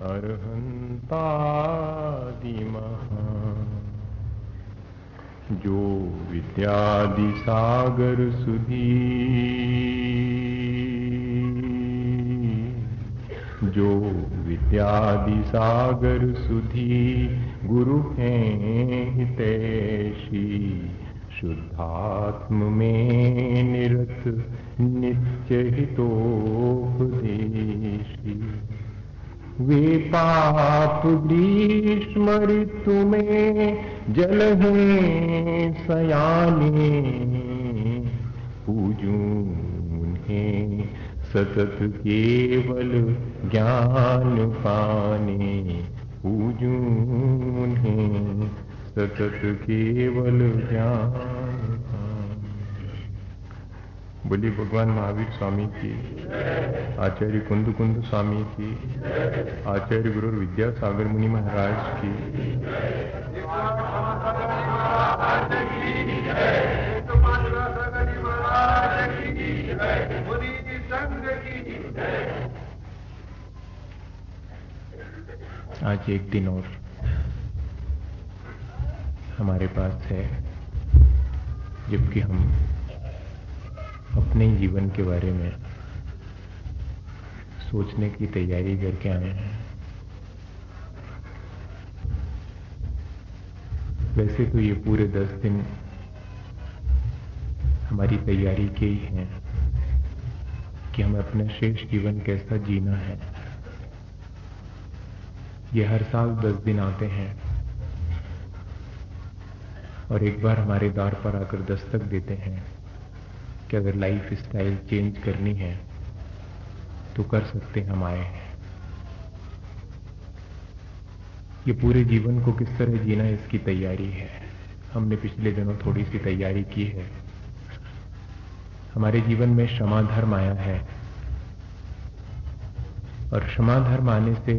अरहंतादि महान, जो विद्यादि सागर सुधी, जो विद्यादि सागर सुधी, गुरु हैं हितैषी, शुद्धात्म में निरत नित्य हितोपदेशी। वे पाप ग्रीष्म ऋतु में जल हैं सयाने, पूजूं उन्हें सतत केवल ज्ञान पाने, पूजूं उन्हें सतत केवल ज्ञान पाने। बोलिए भगवान महावीर स्वामी की, आचार्य कुंद कुंद स्वामी की, आचार्य गुरु विद्यासागर मुनि महाराज की। आज एक दिन और हमारे पास है, जबकि हम अपने जीवन के बारे में सोचने की तैयारी करके आए हैं। वैसे तो ये पूरे 10 दिन हमारी तैयारी के ही हैं कि हमें अपना शेष जीवन कैसा जीना है। ये हर साल 10 दिन आते हैं और एक बार हमारे द्वार पर आकर दस्तक देते हैं कि अगर लाइफ स्टाइल चेंज करनी है तो कर सकते हम आए हैं। ये पूरे जीवन को किस तरह जीना है इसकी तैयारी है। हमने पिछले दिनों थोड़ी सी तैयारी की है। हमारे जीवन में क्षमा धर्म आया है और क्षमा धर्म आने से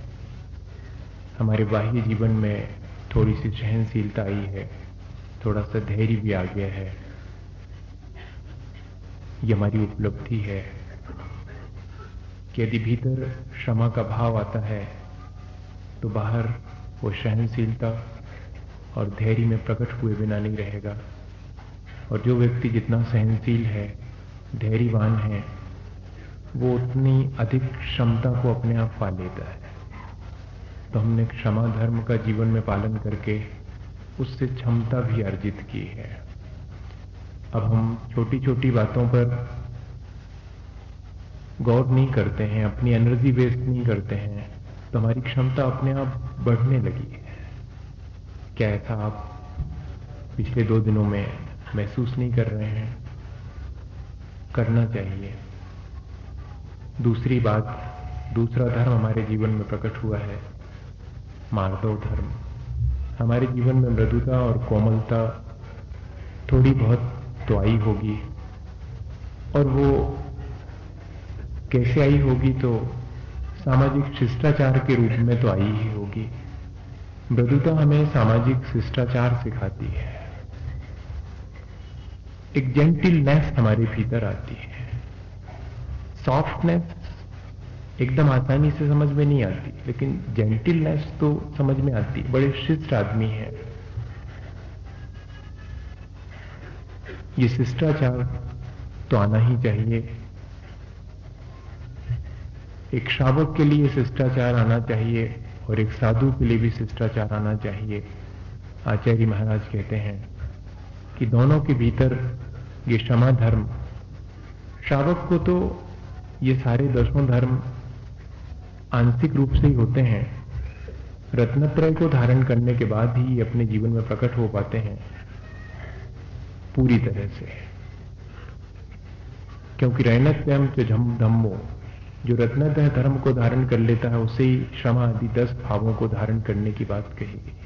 हमारे बाह्य जीवन में थोड़ी सी सहनशीलता आई है, थोड़ा सा धैर्य भी आ गया है। ये हमारी उपलब्धि है कि यदि भीतर क्षमा का भाव आता है तो बाहर वो सहनशीलता और धैर्य में प्रकट हुए बिना नहीं रहेगा। और जो व्यक्ति जितना सहनशील है, धैर्यवान है, वो उतनी अधिक क्षमता को अपने आप पा लेता है। तो हमने क्षमा धर्म का जीवन में पालन करके उससे क्षमता भी अर्जित की है। अब हम छोटी छोटी बातों पर गौर नहीं करते हैं, अपनी एनर्जी वेस्ट नहीं करते हैं, तो हमारी क्षमता अपने आप बढ़ने लगी है। क्या ऐसा आप पिछले 2 दिनों में महसूस नहीं कर रहे हैं? करना चाहिए। दूसरी बात, दूसरा धर्म हमारे जीवन में प्रकट हुआ है, मार्दव धर्म। हमारे जीवन में मृदुता और कोमलता थोड़ी बहुत तो आई होगी, और वो कैसे आई होगी? तो सामाजिक शिष्टाचार के रूप में तो आई ही होगी। मृदुता हमें सामाजिक शिष्टाचार सिखाती है, एक जेंटिलनेस हमारे भीतर आती है। सॉफ्टनेस एकदम आसानी से समझ में नहीं आती, लेकिन जेंटिलनेस तो समझ में आती। बड़े शिष्ट आदमी है। ये शिष्टाचार तो आना ही चाहिए। एक श्रावक के लिए शिष्टाचार आना चाहिए और एक साधु के लिए भी शिष्टाचार आना चाहिए। आचार्य महाराज कहते हैं कि दोनों के भीतर ये क्षमा धर्म, श्रावक को तो ये सारे 10 धर्म आंशिक रूप से ही होते हैं। रत्नत्रय को धारण करने के बाद ही अपने जीवन में प्रकट हो पाते हैं पूरी तरह से। क्योंकि रैनत्यम च धम्मो, जो रत्नत्रय धर्म को धारण कर लेता है उसे ही क्षमा आदि 10 भावों को धारण करने की बात कही गई।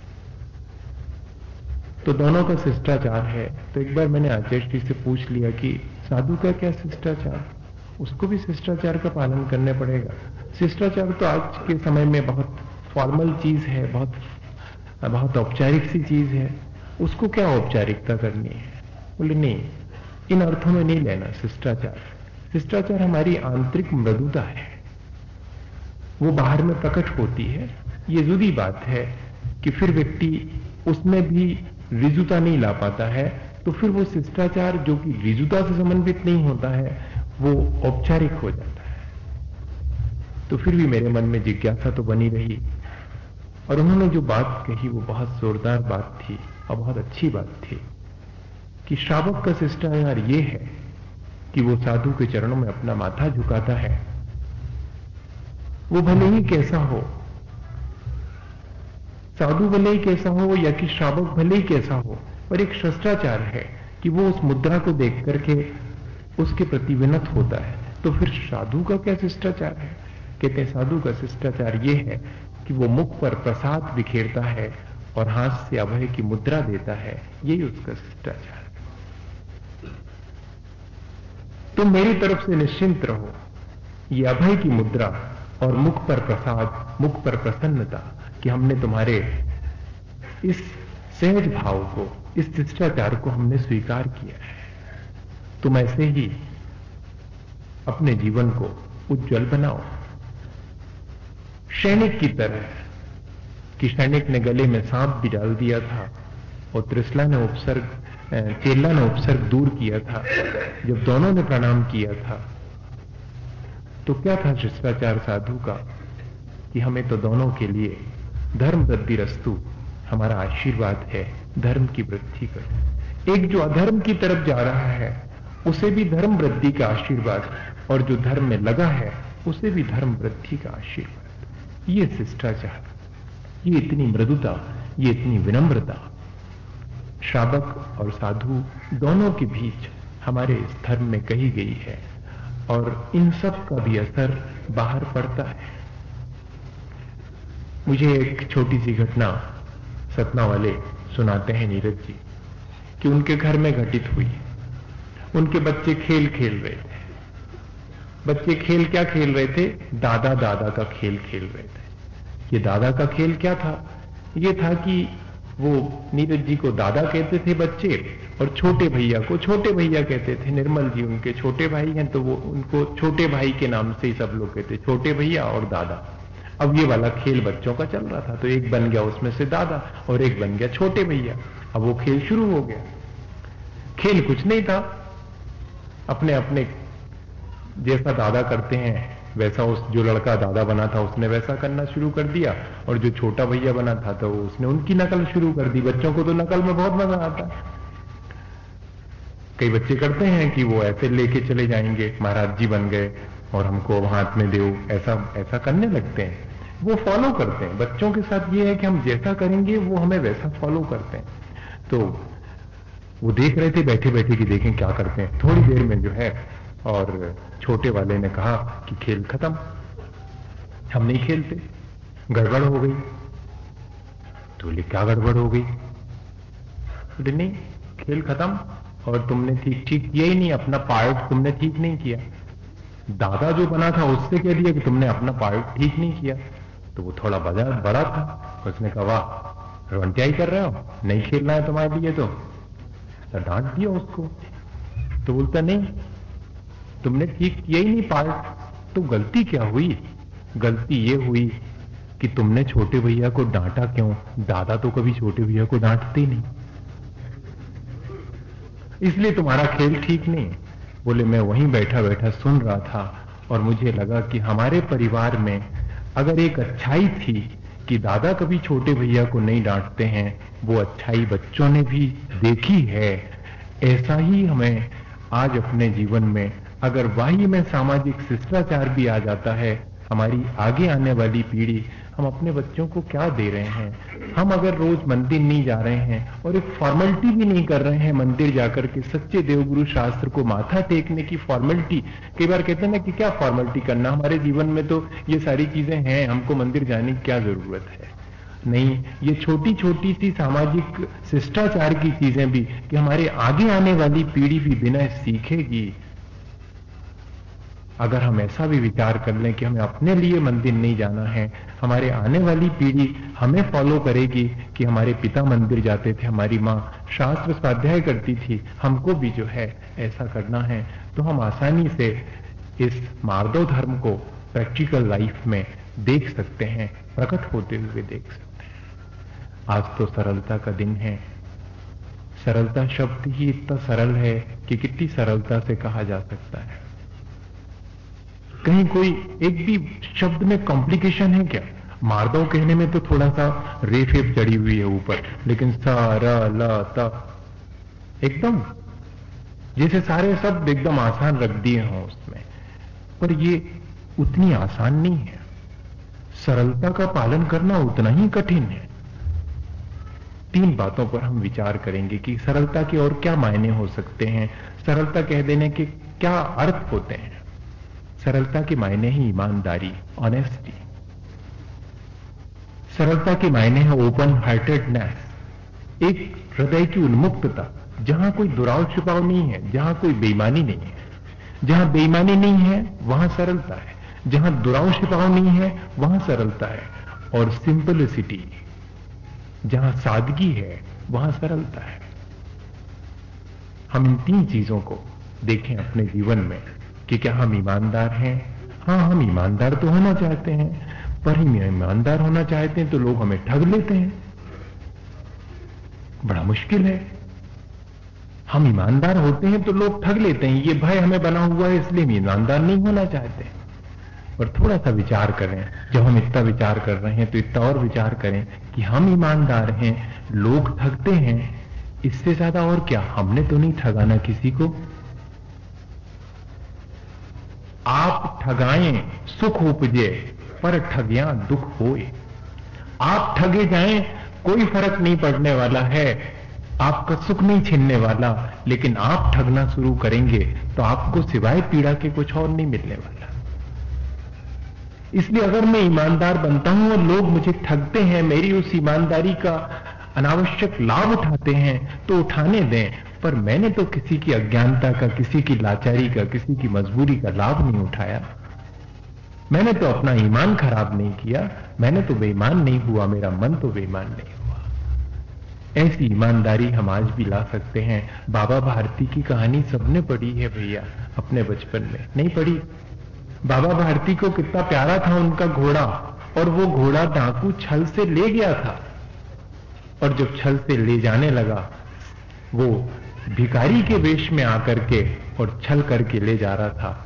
तो दोनों का शिष्टाचार है। तो एक बार मैंने आचार्य जी से पूछ लिया कि साधु का क्या शिष्टाचार? उसको भी शिष्टाचार का पालन करने पड़ेगा। शिष्टाचार तो आज के समय में बहुत फॉर्मल चीज है, बहुत औपचारिक सी चीज है। उसको क्या औपचारिकता करनी है? बोले नहीं, इन अर्थों में नहीं लेना शिष्टाचार। शिष्टाचार हमारी आंतरिक मृदुता है। वो बाहर में प्रकट होती है। ये जुदी बात है कि फिर व्यक्ति उसमें भी रिजुता नहीं ला पाता है, तो फिर वो शिष्टाचार जो कि रिजुता से समन्वित नहीं होता है, वो औपचारिक हो जाता है। तो फिर भी मेरे मन में जिज्ञासा तो बनी रही, और उन्होंने जो बात कही वो बहुत जोरदार बात थी और बहुत अच्छी बात थी कि श्रावक का शिष्टाचार ये है कि वो साधु के चरणों में अपना माथा झुकाता है, वो भले ही कैसा हो, साधु भले ही कैसा हो या कि श्रावक भले ही कैसा हो, पर एक शिष्टाचार है कि वो उस मुद्रा को देख करके उसके प्रति विनत होता है। तो फिर साधु का क्या शिष्टाचार है? कहते हैं साधु का शिष्टाचार ये है कि वो मुख पर प्रसाद बिखेरता है और हाथ से अभय की मुद्रा देता है, यही उसका शिष्टाचार है। तो मेरी तरफ से निश्चिंत रहो, ये अभय की मुद्रा और मुख पर प्रसाद, मुख पर प्रसन्नता कि हमने तुम्हारे इस सहज भाव को, इस शिष्टाचार को हमने स्वीकार किया है। तुम ऐसे ही अपने जीवन को उज्जवल बनाओ, सैनिक की तरह कि सैनिक ने गले में सांप भी डाल दिया था और त्रिशला ने चेल्ला ने उपसर्ग दूर किया था। जब दोनों ने प्रणाम किया था तो क्या था शिष्टाचार साधु का कि हमें तो दोनों के लिए धर्म वृद्धि रस्तु, हमारा आशीर्वाद है धर्म की वृद्धि कर। एक जो अधर्म की तरफ जा रहा है उसे भी धर्म वृद्धि का आशीर्वाद, और जो धर्म में लगा है उसे भी धर्म वृद्धि का आशीर्वाद। ये शिष्टाचार, ये इतनी मृदुता, ये इतनी विनम्रता श्रावक और साधु दोनों के बीच हमारे इस धर्म में कही गई है, और इन सब का भी असर बाहर पड़ता है। मुझे एक छोटी सी घटना सतना वाले सुनाते हैं नीरज जी, कि उनके घर में घटित हुई। उनके बच्चे खेल खेल रहे थे। बच्चे खेल क्या खेल रहे थे? दादा दादा का खेल खेल रहे थे। ये दादा का खेल क्या था? ये था कि वो नीरज जी को दादा कहते थे बच्चे, और छोटे भैया को छोटे भैया कहते थे। निर्मल जी उनके छोटे भाई हैं, तो वो उनको छोटे भाई के नाम से ही सब लोग कहते, छोटे भैया और दादा। अब ये वाला खेल बच्चों का चल रहा था, तो एक बन गया उसमें से दादा और एक बन गया छोटे भैया। अब वो खेल शुरू हो गया। खेल कुछ नहीं था, अपने अपने जैसा दादा करते हैं वैसा उस जो लड़का दादा बना था उसने वैसा करना शुरू कर दिया, और जो छोटा भैया बना था तो उसने उनकी नकल शुरू कर दी। बच्चों को तो नकल में बहुत मजा आता है। कई बच्चे करते हैं कि वो ऐसे लेके चले जाएंगे, महाराज जी बन गए और हमको हाथ में दो, ऐसा ऐसा करने लगते हैं। वो फॉलो करते हैं। बच्चों के साथ ये है कि हम जैसा करेंगे वो हमें वैसा फॉलो करते हैं। तो वो देख रहे थे बैठे बैठे कि देखें क्या करते हैं। थोड़ी देर में जो है, और छोटे वाले ने कहा कि खेल खत्म, हम नहीं खेलते, गड़बड़ हो गई। तो बोले क्या गड़बड़ हो गई? बोले नहीं, खेल खत्म, और तुमने ठीक ठीक किया ही नहीं, अपना पार्ट तुमने ठीक नहीं किया। दादा जो बना था उससे कह दिया कि तुमने अपना पार्ट ठीक नहीं किया। तो वो थोड़ा बड़ा था, उसने कहा वाह रवंटियाई कर रहे हो, नहीं खेलना है तुम्हारे लिए, तो डांट दिया उसको। तो बोलता नहीं, तुमने ठीक किया ही नहीं पार्ट। तो गलती क्या हुई? गलती ये हुई कि तुमने छोटे भैया को डांटा क्यों? दादा तो कभी छोटे भैया को डांटते ही नहीं, इसलिए तुम्हारा खेल ठीक नहीं। बोले मैं वहीं बैठा बैठा सुन रहा था और मुझे लगा कि हमारे परिवार में अगर एक अच्छाई थी कि दादा कभी छोटे भैया को नहीं डांटते हैं, वो अच्छाई बच्चों ने भी देखी है। ऐसा ही हमें आज अपने जीवन में अगर वही में सामाजिक शिष्टाचार भी आ जाता है, हमारी आगे आने वाली पीढ़ी, हम अपने बच्चों को क्या दे रहे हैं? हम अगर रोज मंदिर नहीं जा रहे हैं और एक फॉर्मेलिटी भी नहीं कर रहे हैं मंदिर जाकर के, सच्चे देवगुरु शास्त्र को माथा टेकने की फॉर्मेलिटी, कई बार कहते हैं ना कि क्या फॉर्मेलिटी करना, हमारे जीवन में तो ये सारी चीजें हैं, हमको मंदिर जाने की क्या जरूरत है? नहीं, ये छोटी छोटी सी सामाजिक शिष्टाचार की चीजें भी कि हमारे आगे आने वाली पीढ़ी भी बिना सीखेगी। अगर हम ऐसा भी विचार कर लें कि हमें अपने लिए मंदिर नहीं जाना है, हमारे आने वाली पीढ़ी हमें फॉलो करेगी कि हमारे पिता मंदिर जाते थे, हमारी माँ शास्त्र स्वाध्याय करती थी, हमको भी जो है ऐसा करना है, तो हम आसानी से इस मार्दव धर्म को प्रैक्टिकल लाइफ में देख सकते हैं, प्रकट होते हुए देख सकते हैं। आज तो सरलता का दिन है। सरलता शब्द ही इतना सरल है कि कितनी सरलता से कहा जा सकता है। कहीं कोई एक भी शब्द में कॉम्प्लिकेशन है क्या? मार्दव कहने में तो थोड़ा सा रेफेप चढ़ी हुई है ऊपर, लेकिन स र ल त एकदम जैसे सारे शब्द एकदम आसान रख दिए हों उसमें, पर ये उतनी आसान नहीं है। सरलता का पालन करना उतना ही कठिन है। 3 बातों पर हम विचार करेंगे कि सरलता के और क्या मायने हो सकते हैं, सरलता कह देने के क्या अर्थ होते हैं। सरलता के मायने ही ईमानदारी, ऑनेस्टी। सरलता के मायने है ओपन हार्टेडनेस, एक हृदय की उन्मुक्तता, जहां कोई दुराव छिपाव नहीं है, जहां कोई बेईमानी नहीं है। जहां बेईमानी नहीं है वहां सरलता है, जहां दुराव छिपाव नहीं है वहां सरलता है। और सिंपलिसिटी, जहां सादगी है वहां सरलता है। हम इन 3 चीजों को देखें अपने जीवन में कि क्या हम ईमानदार हैं। हां, हम ईमानदार तो होना चाहते हैं, पर हम ईमानदार होना चाहते हैं तो लोग हमें ठग लेते हैं। बड़ा मुश्किल है। हम ईमानदार होते हैं तो लोग ठग लेते हैं। ये भय हमें बना हुआ है, इसलिए हम ईमानदार नहीं होना चाहते। और थोड़ा सा विचार करें, जब हम इतना विचार कर रहे हैं तो इतना और विचार करें कि हम ईमानदार हैं, लोग ठगते हैं, इससे ज्यादा और क्या? हमने तो नहीं ठगाना किसी को। आप ठगाएं सुख उपजे, पर ठगियां दुख होए। आप ठगे जाएं कोई फर्क नहीं पड़ने वाला है, आपका सुख नहीं छीनने वाला, लेकिन आप ठगना शुरू करेंगे तो आपको सिवाय पीड़ा के कुछ और नहीं मिलने वाला। इसलिए अगर मैं ईमानदार बनता हूं और लोग मुझे ठगते हैं, मेरी उस ईमानदारी का अनावश्यक लाभ उठाते हैं, तो उठाने दें, पर मैंने तो किसी की अज्ञानता का, किसी की लाचारी का, किसी की मजबूरी का लाभ नहीं उठाया। मैंने तो अपना ईमान खराब नहीं किया, मैंने तो बेईमान नहीं हुआ, मेरा मन तो बेईमान नहीं हुआ। ऐसी ईमानदारी हम आज भी ला सकते हैं। बाबा भारती की कहानी सबने पढ़ी है भैया अपने बचपन में, नहीं पढ़ी? बाबा भारती को कितना प्यारा था उनका घोड़ा, और वो घोड़ा डाकू छल से ले गया था, और जब छल से ले जाने लगा, वो भिखारी के वेश में आकर के और छल करके ले जा रहा था।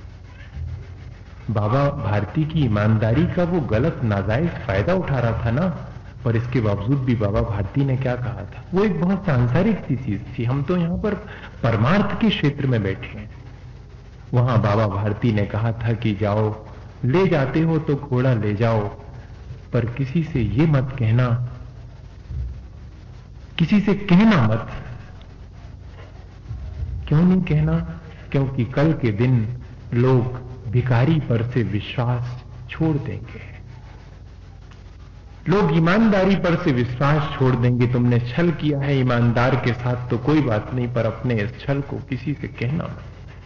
बाबा भारती की ईमानदारी का वो गलत नाजायज फायदा उठा रहा था ना, पर इसके बावजूद भी बाबा भारती ने क्या कहा था? वो एक बहुत सांसारिक सी चीज थी। हम तो यहां पर परमार्थ के क्षेत्र में बैठे हैं। वहां बाबा भारती ने कहा था कि जाओ, ले जाते हो तो घोड़ा ले जाओ, पर किसी से ये मत कहना, किसी से कहना मत। क्यों नहीं कहना? क्योंकि कल के दिन लोग भिखारी पर से विश्वास छोड़ देंगे, लोग ईमानदारी पर से विश्वास छोड़ देंगे। तुमने छल किया है ईमानदार के साथ तो कोई बात नहीं, पर अपने इस छल को किसी से कहना मत।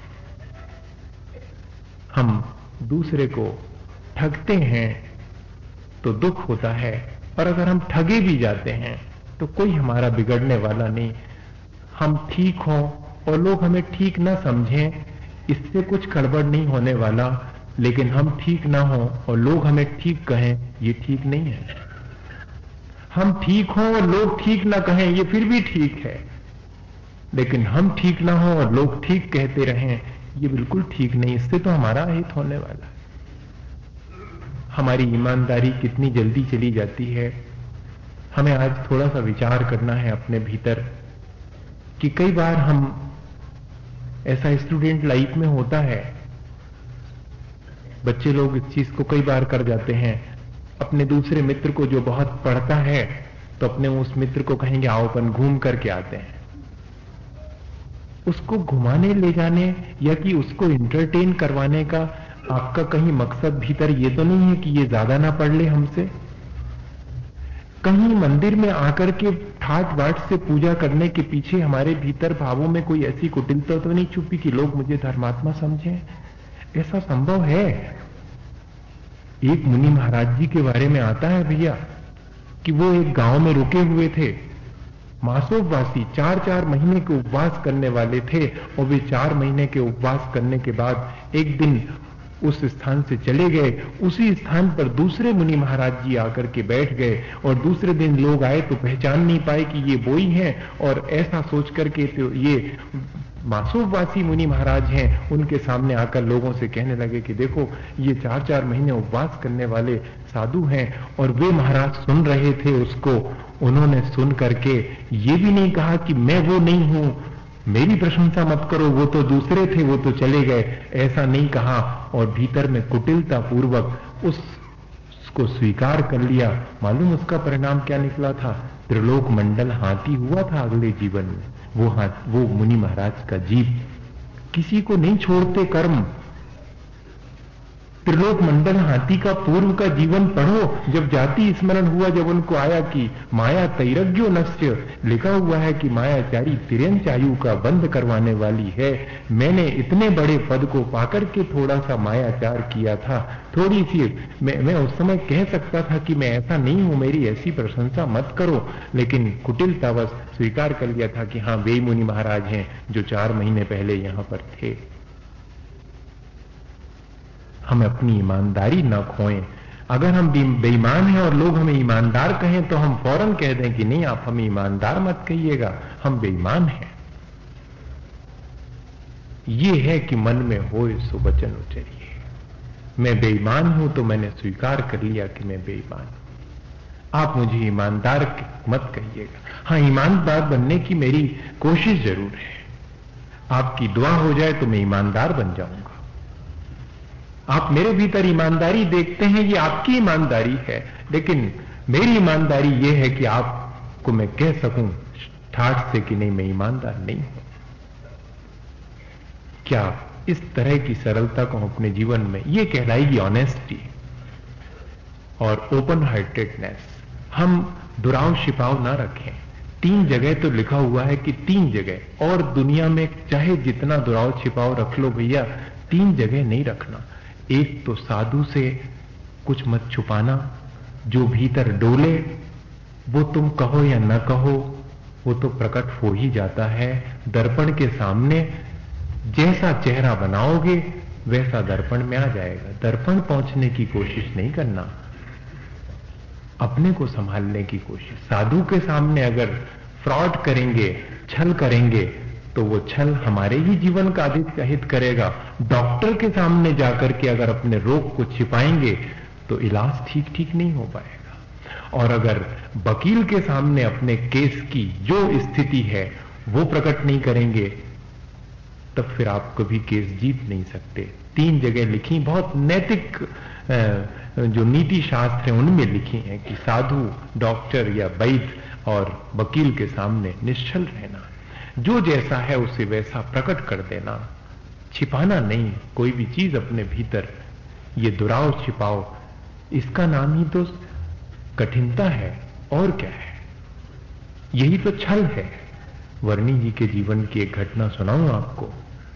हम दूसरे को ठगते हैं तो दुख होता है, और अगर हम ठगे भी जाते हैं तो कोई हमारा बिगड़ने वाला नहीं। हम ठीक हों और लोग हमें ठीक ना समझें, इससे कुछ गड़बड़ नहीं होने वाला, लेकिन हम ठीक ना हों और लोग हमें ठीक कहें, ये ठीक नहीं है। हम ठीक हों और लोग ठीक ना कहें, ये फिर भी ठीक है, लेकिन हम ठीक ना हों और लोग ठीक कहते रहें, ये बिल्कुल ठीक नहीं। इससे तो हमारा हित होने वाला है। हमारी ईमानदारी कितनी जल्दी चली जाती है। हमें आज थोड़ा सा विचार करना है अपने भीतर कि कई बार हम, ऐसा स्टूडेंट लाइफ में होता है, बच्चे लोग इस चीज को कई बार कर जाते हैं। अपने दूसरे मित्र को जो बहुत पढ़ता है, तो अपने उस मित्र को कहेंगे आओ अपन घूम करके आते हैं। उसको घुमाने ले जाने या कि उसको एंटरटेन करवाने का आपका कहीं मकसद भीतर ये तो नहीं है कि ये ज्यादा ना पढ़ ले हमसे? कहीं मंदिर में आकर के ठाट बाट से पूजा करने के पीछे हमारे भीतर भावों में कोई ऐसी कुटिलता तो नहीं छुपी कि लोग मुझे धर्मात्मा समझें? ऐसा संभव है? एक मुनि महाराज जी के बारे में आता है भैया कि वो एक गांव में रुके हुए थे, मासोपवासी, 4-4 महीने के उपवास करने वाले थे, और वे 4 महीने के उपवास करने के बाद एक दिन उस स्थान से चले गए। उसी स्थान पर दूसरे मुनि महाराज जी आकर के बैठ गए और दूसरे दिन लोग आए तो पहचान नहीं पाए कि ये वो ही हैं, और ऐसा सोच करके तो ये मासूमवासी मुनि महाराज हैं। उनके सामने आकर लोगों से कहने लगे कि देखो ये 4-4 महीने उपवास करने वाले साधु हैं। और वे महाराज सुन रहे थे उसको। उन्होंने सुन करके ये भी नहीं कहा कि मैं वो नहीं हूं, मेरी प्रशंसा मत करो, वो तो दूसरे थे, वो तो चले गए, ऐसा नहीं कहा। और भीतर में कुटिलता पूर्वक उसको स्वीकार कर लिया। मालूम उसका परिणाम क्या निकला था? त्रिलोक मंडल हाथी हुआ था अगले जीवन में। वो मुनि महाराज का जीव किसी को नहीं छोड़ते कर्म। त्रिलोक मंडल हाथी का पूर्व का जीवन पढ़ो। जब जाति स्मरण हुआ, जब उनको आया कि माया तैरज्ञो नस्य, लिखा हुआ है कि मायाचारी तिर्यंच आयु का बंद करवाने वाली है। मैंने इतने बड़े पद को पाकर के थोड़ा सा मायाचार किया था, थोड़ी सी मैं उस समय कह सकता था कि मैं ऐसा नहीं हूं, मेरी ऐसी प्रशंसा मत करो, लेकिन कुटिलतावश स्वीकार कर लिया था कि हाँ वे मुनि महाराज हैं जो 4 महीने पहले यहां पर थे। हम अपनी ईमानदारी न खोएं। अगर हम बेईमान हैं और लोग हमें ईमानदार कहें तो हम फौरन कह दें कि नहीं, आप हमें ईमानदार मत कहिएगा, हम बेईमान हैं। ये है कि मन में होए सो वचन उचरिए। मैं बेईमान हूं तो मैंने स्वीकार कर लिया कि मैं बेईमान हूं। आप मुझे ईमानदार मत कहिएगा। हाँ, ईमानदार बनने की मेरी कोशिश जरूर है। आपकी दुआ हो जाए तो मैं ईमानदार बन जाऊंगा। आप मेरे भीतर ईमानदारी देखते हैं, ये आपकी ईमानदारी है, लेकिन मेरी ईमानदारी ये है कि आपको मैं कह सकूं ठाठ से कि नहीं, मैं ईमानदार नहीं हूं। क्या इस तरह की सरलता को अपने जीवन में, ये कहलाएगी ऑनेस्टी और ओपन हार्टेडनेस। हम दुराव छिपाव ना रखें। 3 जगह तो लिखा हुआ है कि 3 जगह, और दुनिया में चाहे जितना दुराव छिपाव रख लो भैया, 3 जगह नहीं रखना। एक तो साधु से कुछ मत छुपाना, जो भीतर डोले वो तुम कहो या न कहो वो तो प्रकट हो ही जाता है। दर्पण के सामने जैसा चेहरा बनाओगे वैसा दर्पण में आ जाएगा। दर्पण पहुंचने की कोशिश नहीं करना, अपने को संभालने की कोशिश। साधु के सामने अगर फ्रॉड करेंगे, छल करेंगे, तो वो छल हमारे ही जीवन का अधिक हित करेगा। डॉक्टर के सामने जाकर के अगर अपने रोग को छिपाएंगे तो इलाज ठीक नहीं हो पाएगा। और अगर वकील के सामने अपने केस की जो स्थिति है वो प्रकट नहीं करेंगे, तब फिर आप कभी केस जीत नहीं सकते। 3 जगह लिखी, बहुत नैतिक जो नीति शास्त्र है उनमें लिखी है कि साधु, डॉक्टर या वैद्य और वकील के सामने निश्चल रहना, जो जैसा है उसे वैसा प्रकट कर देना, छिपाना नहीं कोई भी चीज अपने भीतर। ये दुराव छिपाओ, इसका नाम ही तो कठिनता है, और क्या है? यही तो छल है। वर्णी जी के जीवन की एक घटना सुनाऊं आपको।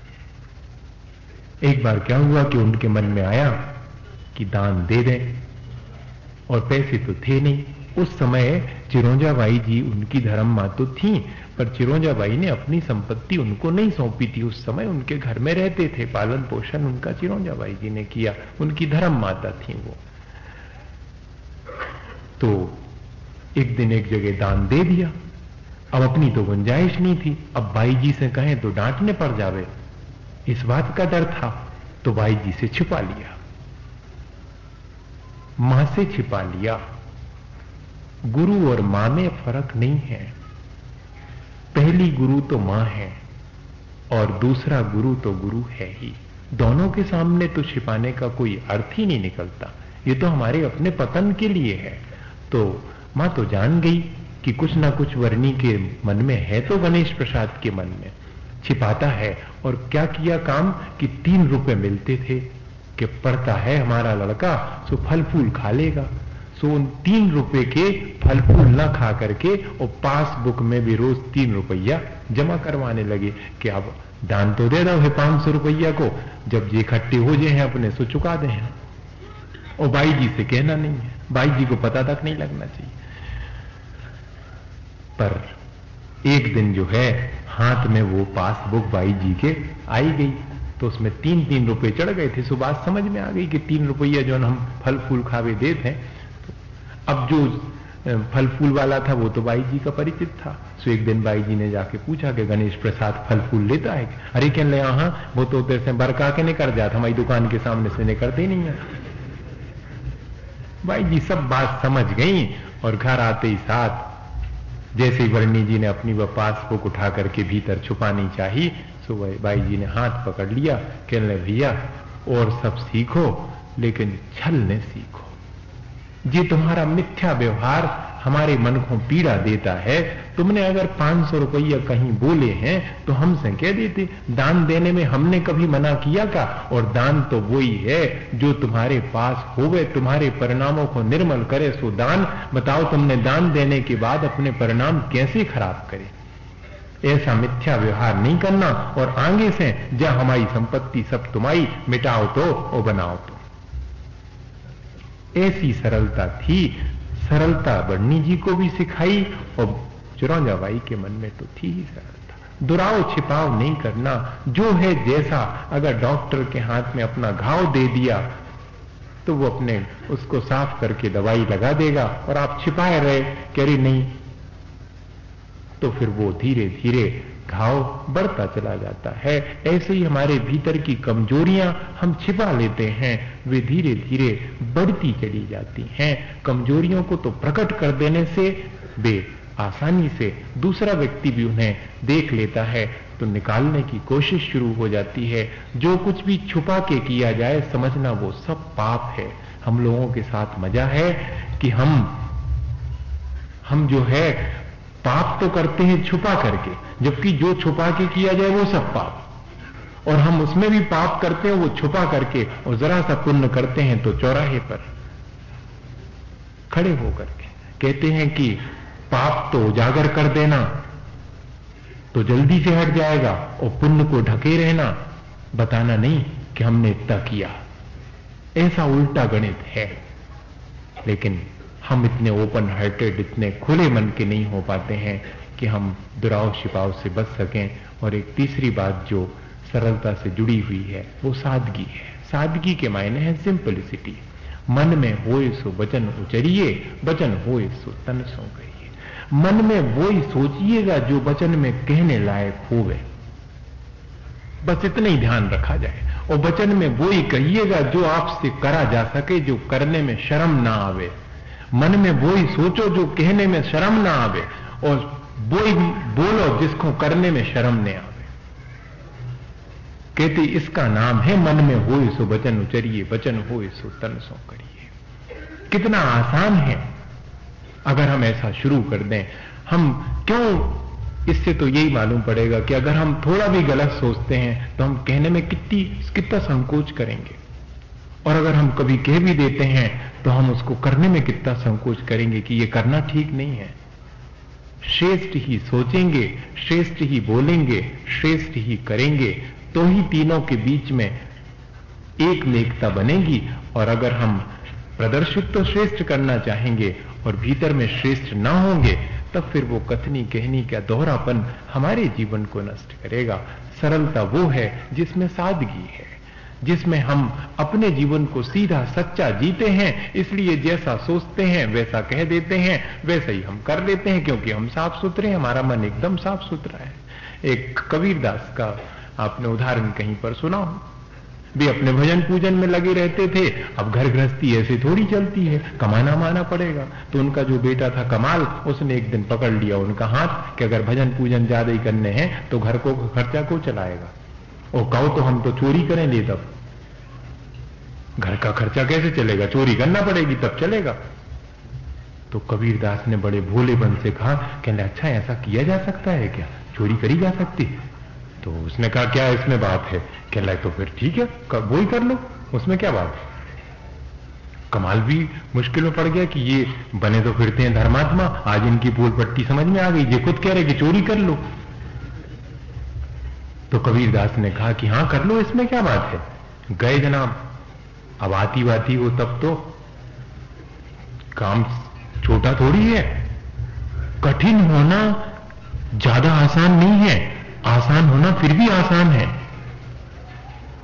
एक बार क्या हुआ कि उनके मन में आया कि दान दे दें, और पैसे तो थे नहीं। उस समय चिरौंजाबाई जी उनकी धर्म मां तो थी, पर चिरौंजाबाई ने अपनी संपत्ति उनको नहीं सौंपी थी। उस समय उनके घर में रहते थे, पालन पोषण उनका चिरौंजाबाई जी ने किया, उनकी धर्म माता थी वो। तो एक दिन एक जगह दान दे दिया। अब अपनी तो गुंजाइश नहीं थी, अब बाई जी से कहें तो डांटने पड़ जावे, इस बात का डर था। तो बाई जी से छिपा लिया, मां से छिपा लिया। गुरु और मां में फर्क नहीं है। पहली गुरु तो मां है और दूसरा गुरु तो गुरु है ही। दोनों के सामने तो छिपाने का कोई अर्थ ही नहीं निकलता। ये तो हमारे अपने पतन के लिए है। तो मां तो जान गई कि कुछ ना कुछ वर्णी के मन में है, तो गणेश प्रसाद के मन में छिपाता है। और क्या किया काम कि 3 रुपए मिलते थे कि पढ़ता है हमारा लड़का, सो फल फूल खा लेगा। सो उन 3 रुपए के फल फूल न खा करके और पासबुक में भी रोज 3 रुपया जमा करवाने लगे कि अब दान तो दे दो है 500 रुपया को, जब ये इकट्ठे हो जाए हैं अपने सो चुका दे हैं। और बाई जी से कहना नहीं है, बाई जी को पता तक नहीं लगना चाहिए। पर एक दिन जो है हाथ में वो पासबुक बाई जी के आई गई, तो उसमें 3-3 रुपए चढ़ गए थे। सो बात समझ में आ गई कि 3 रुपया जो हम फल फूल खावे देते हैं। तो अब जो फल फूल वाला था वो तो बाई जी का परिचित था। सो एक दिन बाई जी ने जाके पूछा कि गणेश प्रसाद फल फूल लेता है? अरे कह ले हाँ, वो तो उधर से बरका के निकल जाता, हमारी दुकान के सामने से निकलते ही नहीं है। बाई जी सब बात समझ गई और घर आते ही साथ जैसे वर्णी जी ने अपनी वह पासबुक उठा करके भीतर छुपानी चाहिए, सो बाई जी ने हाथ पकड़ लिया, कहने भैया और सब सीखो लेकिन छल न सीखो। ये तुम्हारा मिथ्या व्यवहार हमारे मन को पीड़ा देता है। तुमने अगर 500 रुपया कहीं बोले हैं तो हमसे कह देते। दान देने में हमने कभी मना किया क्या? और दान तो वही है जो तुम्हारे पास होवे, तुम्हारे परिणामों को निर्मल करे सो दान। बताओ तुमने दान देने के बाद अपने परिणाम कैसे खराब करे? ऐसा मिथ्या व्यवहार नहीं करना। और आगे से जहां हमारी संपत्ति सब तुम्हारी, मिटाओ तो और बनाओ तो। ऐसी सरलता थी। सरलता वर्णी जी को भी सिखाई और चुरौंजा बाई के मन में तो थी ही सरलता। दुराव छिपाव नहीं करना। जो है जैसा, अगर डॉक्टर के हाथ में अपना घाव दे दिया तो वो अपने उसको साफ करके दवाई लगा देगा, और आप छिपाए रहे कह रही नहीं, तो फिर वो धीरे धीरे घाव बढ़ता चला जाता है। ऐसे ही हमारे भीतर की कमजोरियां हम छिपा लेते हैं, वे धीरे धीरे बढ़ती चली जाती हैं। कमजोरियों को तो प्रकट कर देने से वे आसानी से दूसरा व्यक्ति भी उन्हें देख लेता है तो निकालने की कोशिश शुरू हो जाती है। जो कुछ भी छुपा के किया जाए समझना वो सब पाप है। हम लोगों के साथ मजा है कि हम जो है पाप तो करते हैं छुपा करके, जबकि जो छुपा के किया जाए वो सब पाप। और हम उसमें भी पाप करते हैं वो छुपा करके, और जरा सा पुण्य करते हैं तो चौराहे पर खड़े होकर के कहते हैं कि पाप तो उजागर कर देना तो जल्दी से हट जाएगा, और पुण्य को ढके रहना, बताना नहीं कि हमने इतना किया। ऐसा उल्टा गणित है। लेकिन हम इतने ओपन हार्टेड, इतने खुले मन के नहीं हो पाते हैं कि हम दुराव छिपाव से बच सकें। और एक तीसरी बात जो सरलता से जुड़ी हुई है वो सादगी है। सादगी के मायने है सिंपलिसिटी। मन में होए सो वचन उचरिए, वचन होए सो तन सो कहिए। मन में वो ही सोचिएगा जो वचन में कहने लायक होवे, बस इतना ही ध्यान रखा जाए। और वचन में वो ही कहिएगा जो आपसे करा जा सके, जो करने में शर्म ना आवे। मन में वो ही सोचो जो कहने में शर्म ना आवे, और वो ही बोलो जिसको करने में शर्म न आवे। कहते इसका नाम है मन में होए सो वचन उचरिए, वचन होए सो तन सो करिए। कितना आसान है अगर हम ऐसा शुरू कर दें। हम क्यों, इससे तो यही मालूम पड़ेगा कि अगर हम थोड़ा भी गलत सोचते हैं तो हम कहने में कितना संकोच करेंगे, और अगर हम कभी कह भी देते हैं तो हम उसको करने में कितना संकोच करेंगे कि ये करना ठीक नहीं है। श्रेष्ठ ही सोचेंगे, श्रेष्ठ ही बोलेंगे, श्रेष्ठ ही करेंगे, तो ही तीनों के बीच में एक नेकता बनेगी। और अगर हम प्रदर्शित तो श्रेष्ठ करना चाहेंगे और भीतर में श्रेष्ठ ना होंगे, तब फिर वो कथनी कहनी का दोहरापन हमारे जीवन को नष्ट करेगा। सरलता वो है जिसमें सादगी है, जिसमें हम अपने जीवन को सीधा सच्चा जीते हैं। इसलिए जैसा सोचते हैं वैसा कह देते हैं, वैसा ही हम कर लेते हैं, क्योंकि हम साफ सुथरे हैं, हमारा मन एकदम साफ सुथरा है। एक कबीरदास का आपने उदाहरण कहीं पर सुना हो। वे अपने भजन पूजन में लगे रहते थे। अब घर गृहस्थी ऐसे थोड़ी चलती है, कमाना माना पड़ेगा। तो उनका जो बेटा था कमाल, उसने एक दिन पकड़ लिया उनका हाथ कि अगर भजन पूजन ज्यादा ही करने हैं तो घर को खर्चा को चलाएगा, और कहो तो हम तो चोरी करें ले, तब घर का खर्चा कैसे चलेगा? चोरी करना पड़ेगी तब चलेगा। तो कबीरदास ने बड़े भोलेपन से कहा, कहने अच्छा ऐसा किया जा सकता है क्या? चोरी करी जा सकती? तो उसने कहा क्या इसमें बात है? कहला तो फिर ठीक है, वो ही कर लो, उसमें क्या बात है। कमाल भी मुश्किल में पड़ गया कि ये बने तो फिरते हैं धर्मात्मा, आज इनकी पोल पट्टी समझ में आ गई, ये खुद कह रहे कि चोरी कर लो। तो कबीरदास ने कहा कि हां कर लो, इसमें क्या बात है। गए जनाब। अब आती बाती हो तब तो काम छोटा थोड़ी है। कठिन होना ज्यादा आसान नहीं है, आसान होना फिर भी आसान है।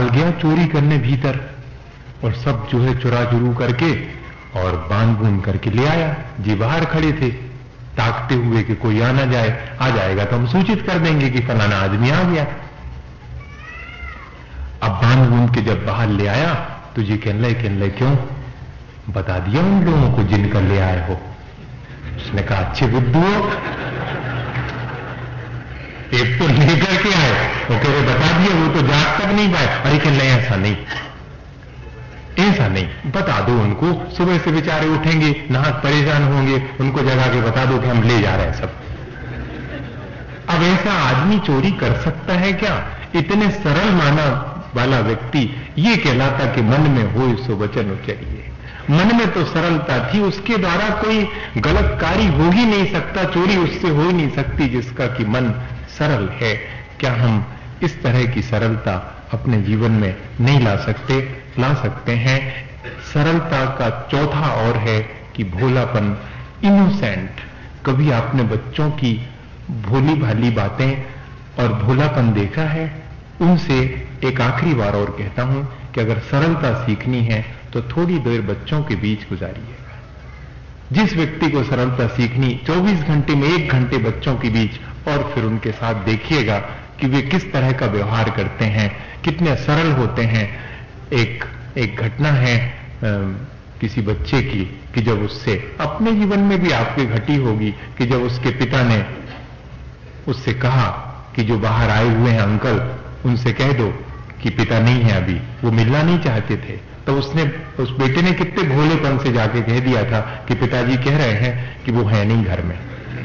गया चोरी करने भीतर और सब जो है चुरा चुरू करके और बांध बूंद करके ले आया। जी बाहर खड़े थे ताकते हुए कि कोई आ ना जाए, आ जाएगा तो हम सूचित कर देंगे कि फलाना आदमी आ गया। अब बांध बूंद के जब बाहर ले आया तो जी कहने लगे क्यों, बता दिया उन लोगों को जिनका ले आए हो। उसने कहा अच्छे बुद्धू हो, एक तो लेकर के आए वो कह रहे बता दिया, वो तो जाग तक नहीं पाए। अरे कहने लगे ऐसा नहीं, ऐसा नहीं, बता दो उनको, सुबह से बेचारे उठेंगे नहाक परेशान होंगे, उनको जगा के बता दो कि हम ले जा रहे हैं सब। अब ऐसा आदमी चोरी कर सकता है क्या? इतने सरल मानव वाला व्यक्ति ये कहलाता कि मन में हो सो वचन उचरिए। मन में तो सरलता थी, उसके द्वारा कोई गलत कार्य हो ही नहीं सकता, चोरी उससे हो ही नहीं सकती जिसका कि मन सरल है। क्या हम इस तरह की सरलता अपने जीवन में नहीं ला सकते? ला सकते हैं। सरलता का चौथा और है कि भोलापन, इनोसेंट। कभी आपने बच्चों की भोली भाली बातें और भोलापन देखा है? उनसे एक आखिरी बार और कहता हूं कि अगर सरलता सीखनी है तो थोड़ी देर बच्चों के बीच गुजारिएगा। जिस व्यक्ति को सरलता सीखनी, 24 घंटे में 1 घंटे बच्चों के बीच और फिर उनके साथ देखिएगा कि वे किस तरह का व्यवहार करते हैं, कितने सरल होते हैं। एक घटना है किसी बच्चे की कि जब उससे, अपने जीवन में भी आपके घटी होगी, कि जब उसके पिता ने उससे कहा कि जो बाहर आए हुए हैं अंकल उनसे कह दो कि पिता नहीं है अभी, वो मिलना नहीं चाहते थे, तो उस बेटे ने कितने भोलेपन से जाके कह दिया था कि पिताजी कह रहे हैं कि वो है नहीं घर में।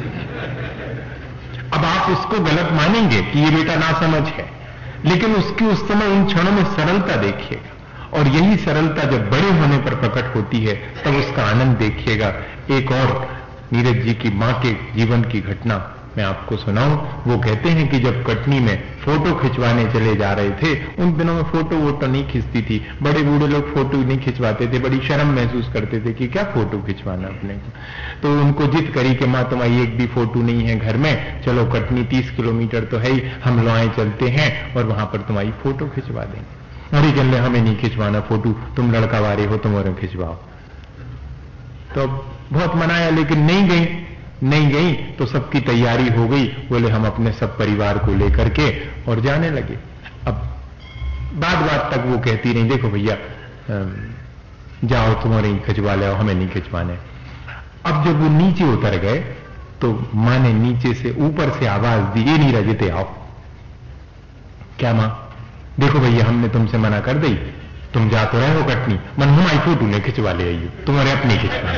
अब आप उसको गलत मानेंगे कि ये बेटा नासमझ है, लेकिन उसकी उस समय उन क्षणों में सरलता देखिएगा, और यही सरलता जब बड़े होने पर प्रकट होती है तब उसका आनंद देखिएगा। एक और नीरज जी की मां के जीवन की घटना मैं आपको सुनाऊं। वो कहते हैं कि जब कटनी में फोटो खिंचवाने चले जा रहे थे, उन दिनों में फोटो वोटो नहीं खिंचती थी, बड़े बूढ़े लोग फोटो नहीं खिंचवाते थे, बड़ी शर्म महसूस करते थे कि क्या फोटो खिंचवाना अपने को। तो उनको जिद करी कि मां तुम्हारी एक भी फोटो नहीं है घर में, चलो कटनी 30 किलोमीटर तो है ही, हम लोआएं चलते हैं और वहां पर तुम्हारी फोटो खिंचवा देंगे। अरे चल हमें नहीं खिंचवाना फोटो, तुम लड़का वारे हो, तुम और खिंचवाओ। तो बहुत मनाया लेकिन नहीं गई तो सबकी तैयारी हो गई, बोले हम अपने सब परिवार को लेकर के और जाने लगे। अब बात तक वो कहती रही देखो भैया जाओ तुम्हारे खिंचवा ले, हमें नहीं खिंचवाने। अब जब वो नीचे उतर गए तो मां ने नीचे से ऊपर से आवाज दी, ये नहीं रजते आओ। क्या मां? देखो भैया हमने तुमसे मना कर दी, तुम जा तो रहे हो कटनी, मन हमारी फोटो ने खिंचवा ले आइए, तुम्हारे अपनी खिंचवा।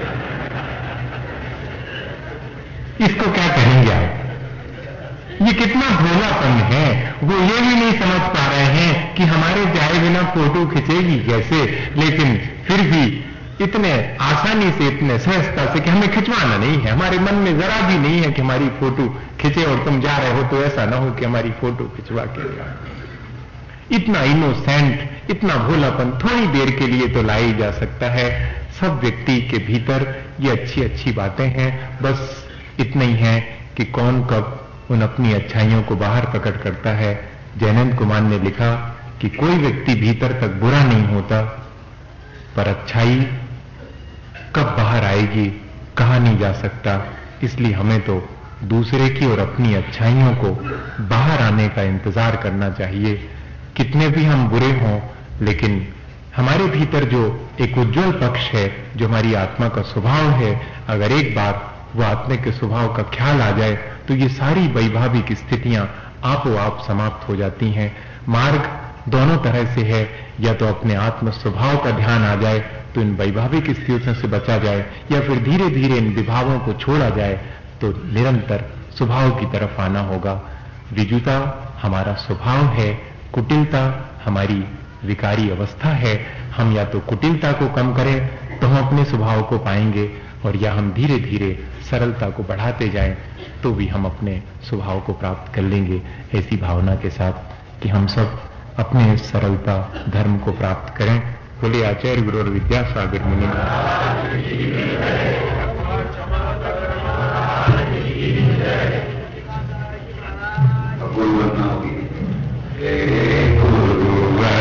इसको क्या कहेंगे आप? ये कितना भोलापन है। वो ये भी नहीं समझ पा रहे हैं कि हमारे जाए बिना फोटो खिंचेगी कैसे, लेकिन फिर भी इतने आसानी से, इतने सहजता से कि हमें खिंचवाना नहीं है, हमारे मन में जरा भी नहीं है कि हमारी फोटो खिंचे और तुम जा रहे हो तो ऐसा ना हो कि हमारी फोटो खिंचवा के ले आओ। इतना इनोसेंट, इतना भोलापन थोड़ी देर के लिए तो लाई जा सकता है। सब व्यक्ति के भीतर ये अच्छी अच्छी बातें हैं, बस इतना ही है कि कौन कब उन अपनी अच्छाइयों को बाहर प्रकट करता है। जयनंद कुमार ने लिखा कि कोई व्यक्ति भीतर तक बुरा नहीं होता, पर अच्छाई कब बाहर आएगी कहा नहीं जा सकता। इसलिए हमें तो दूसरे की और अपनी अच्छाइयों को बाहर आने का इंतजार करना चाहिए। कितने भी हम बुरे हों, लेकिन हमारे भीतर जो एक उज्जवल पक्ष है, जो हमारी आत्मा का स्वभाव है, अगर एक बार वो आत्मा के स्वभाव का ख्याल आ जाए तो ये सारी वैभाविक स्थितियां आपो आप समाप्त हो जाती हैं। मार्ग दोनों तरह से है, या तो अपने आत्म स्वभाव का ध्यान आ जाए तो इन वैभाविक स्थितियों से बचा जाए, या फिर धीरे धीरे इन विभावों को छोड़ा जाए तो निरंतर स्वभाव की तरफ आना होगा। विजुता हमारा स्वभाव है, कुटिलता हमारी विकारी अवस्था है। हम या तो कुटिलता को कम करें तो हम अपने स्वभाव को पाएंगे, और या हम धीरे धीरे सरलता को बढ़ाते जाएं तो भी हम अपने स्वभाव को प्राप्त कर लेंगे। ऐसी भावना के साथ कि हम सब अपने सरलता धर्म को प्राप्त करें। बोले आचार्य गुरु और विद्यासागर मुनि। गुरु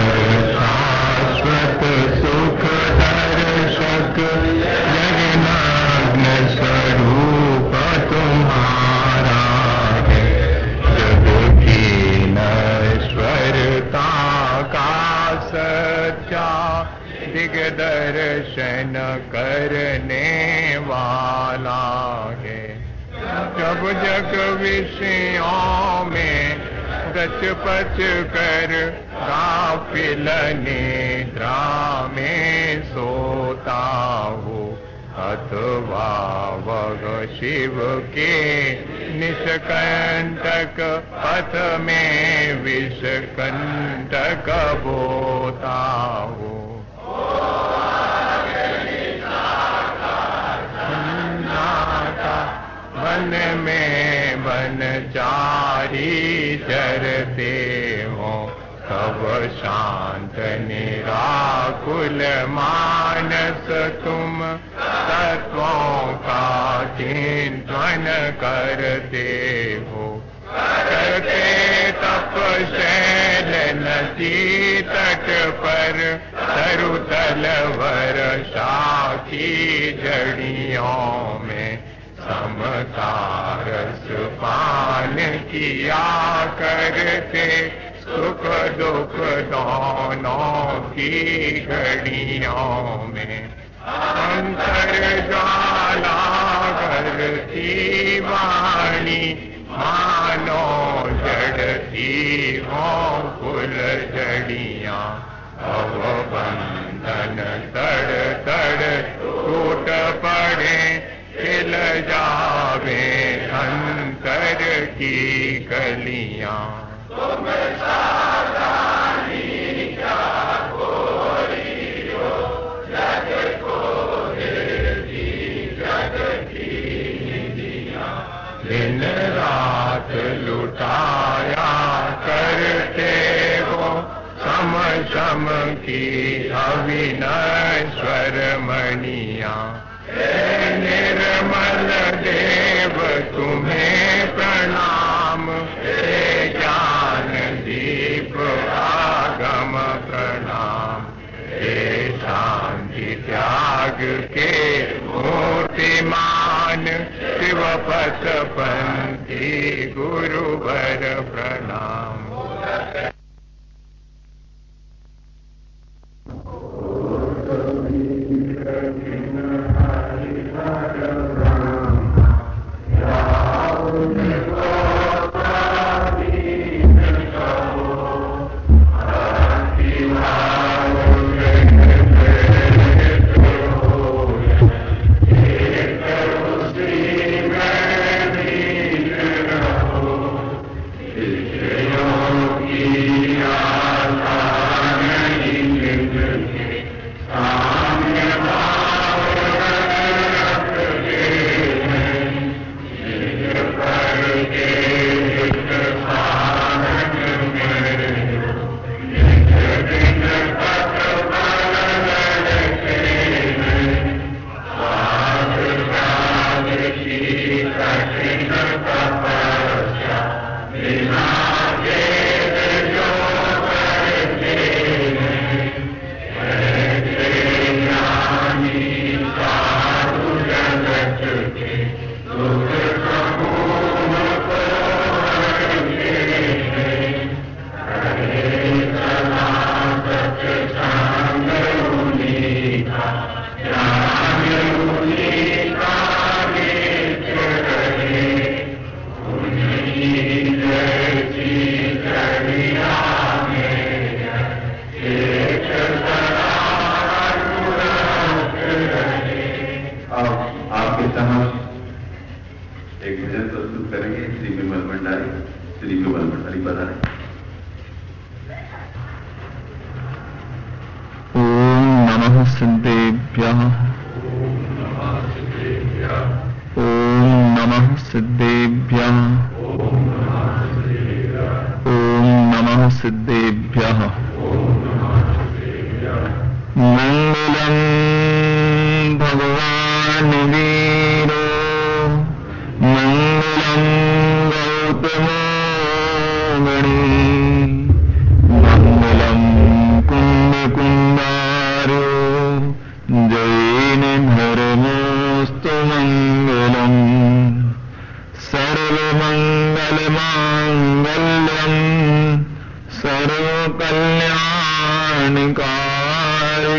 जग जगन्नाथ स्वरूप तुम्हारा है। जग की नश्वरता का सच्चा दिग्दर्शन करने वाला है। जब जग विषयों में रच पच कर गाफिल निद्रा में सोता हो, अथवा वह शिव के निष्कंटक पथ में विषकंटक बोता हो। वन में बनचारी चरते हो, तब शांत निराकुल मानस तुम तत्वों का चिंतन करते हो। करते तप शैल नदी तट पर तरुतल वर्षा की जड़ियों में समतारस पान किया करते। सुख दुख दोनों की घड़ियों में अंतर ज्वाला करती वाणी, मानो जड़ती हो फूल जड़ियाँ। अवबंधन तड़ तड़ टूट पड़े, खिल जावे अंतर की कलियाँ। तुम सावधानी क्या कोरी हो, जग को देती जग की निधियाँ। दिन रात लुटाया करते हो, सम सम की अविनश्वर मणियाँ। निर्मल देव तुम्हें प्रणाम, हे ज्ञान दीप आगम प्रणाम। हे शांति त्याग के मूर्तिमान, शिवपथ पंथी गुरुवर प्रणाम।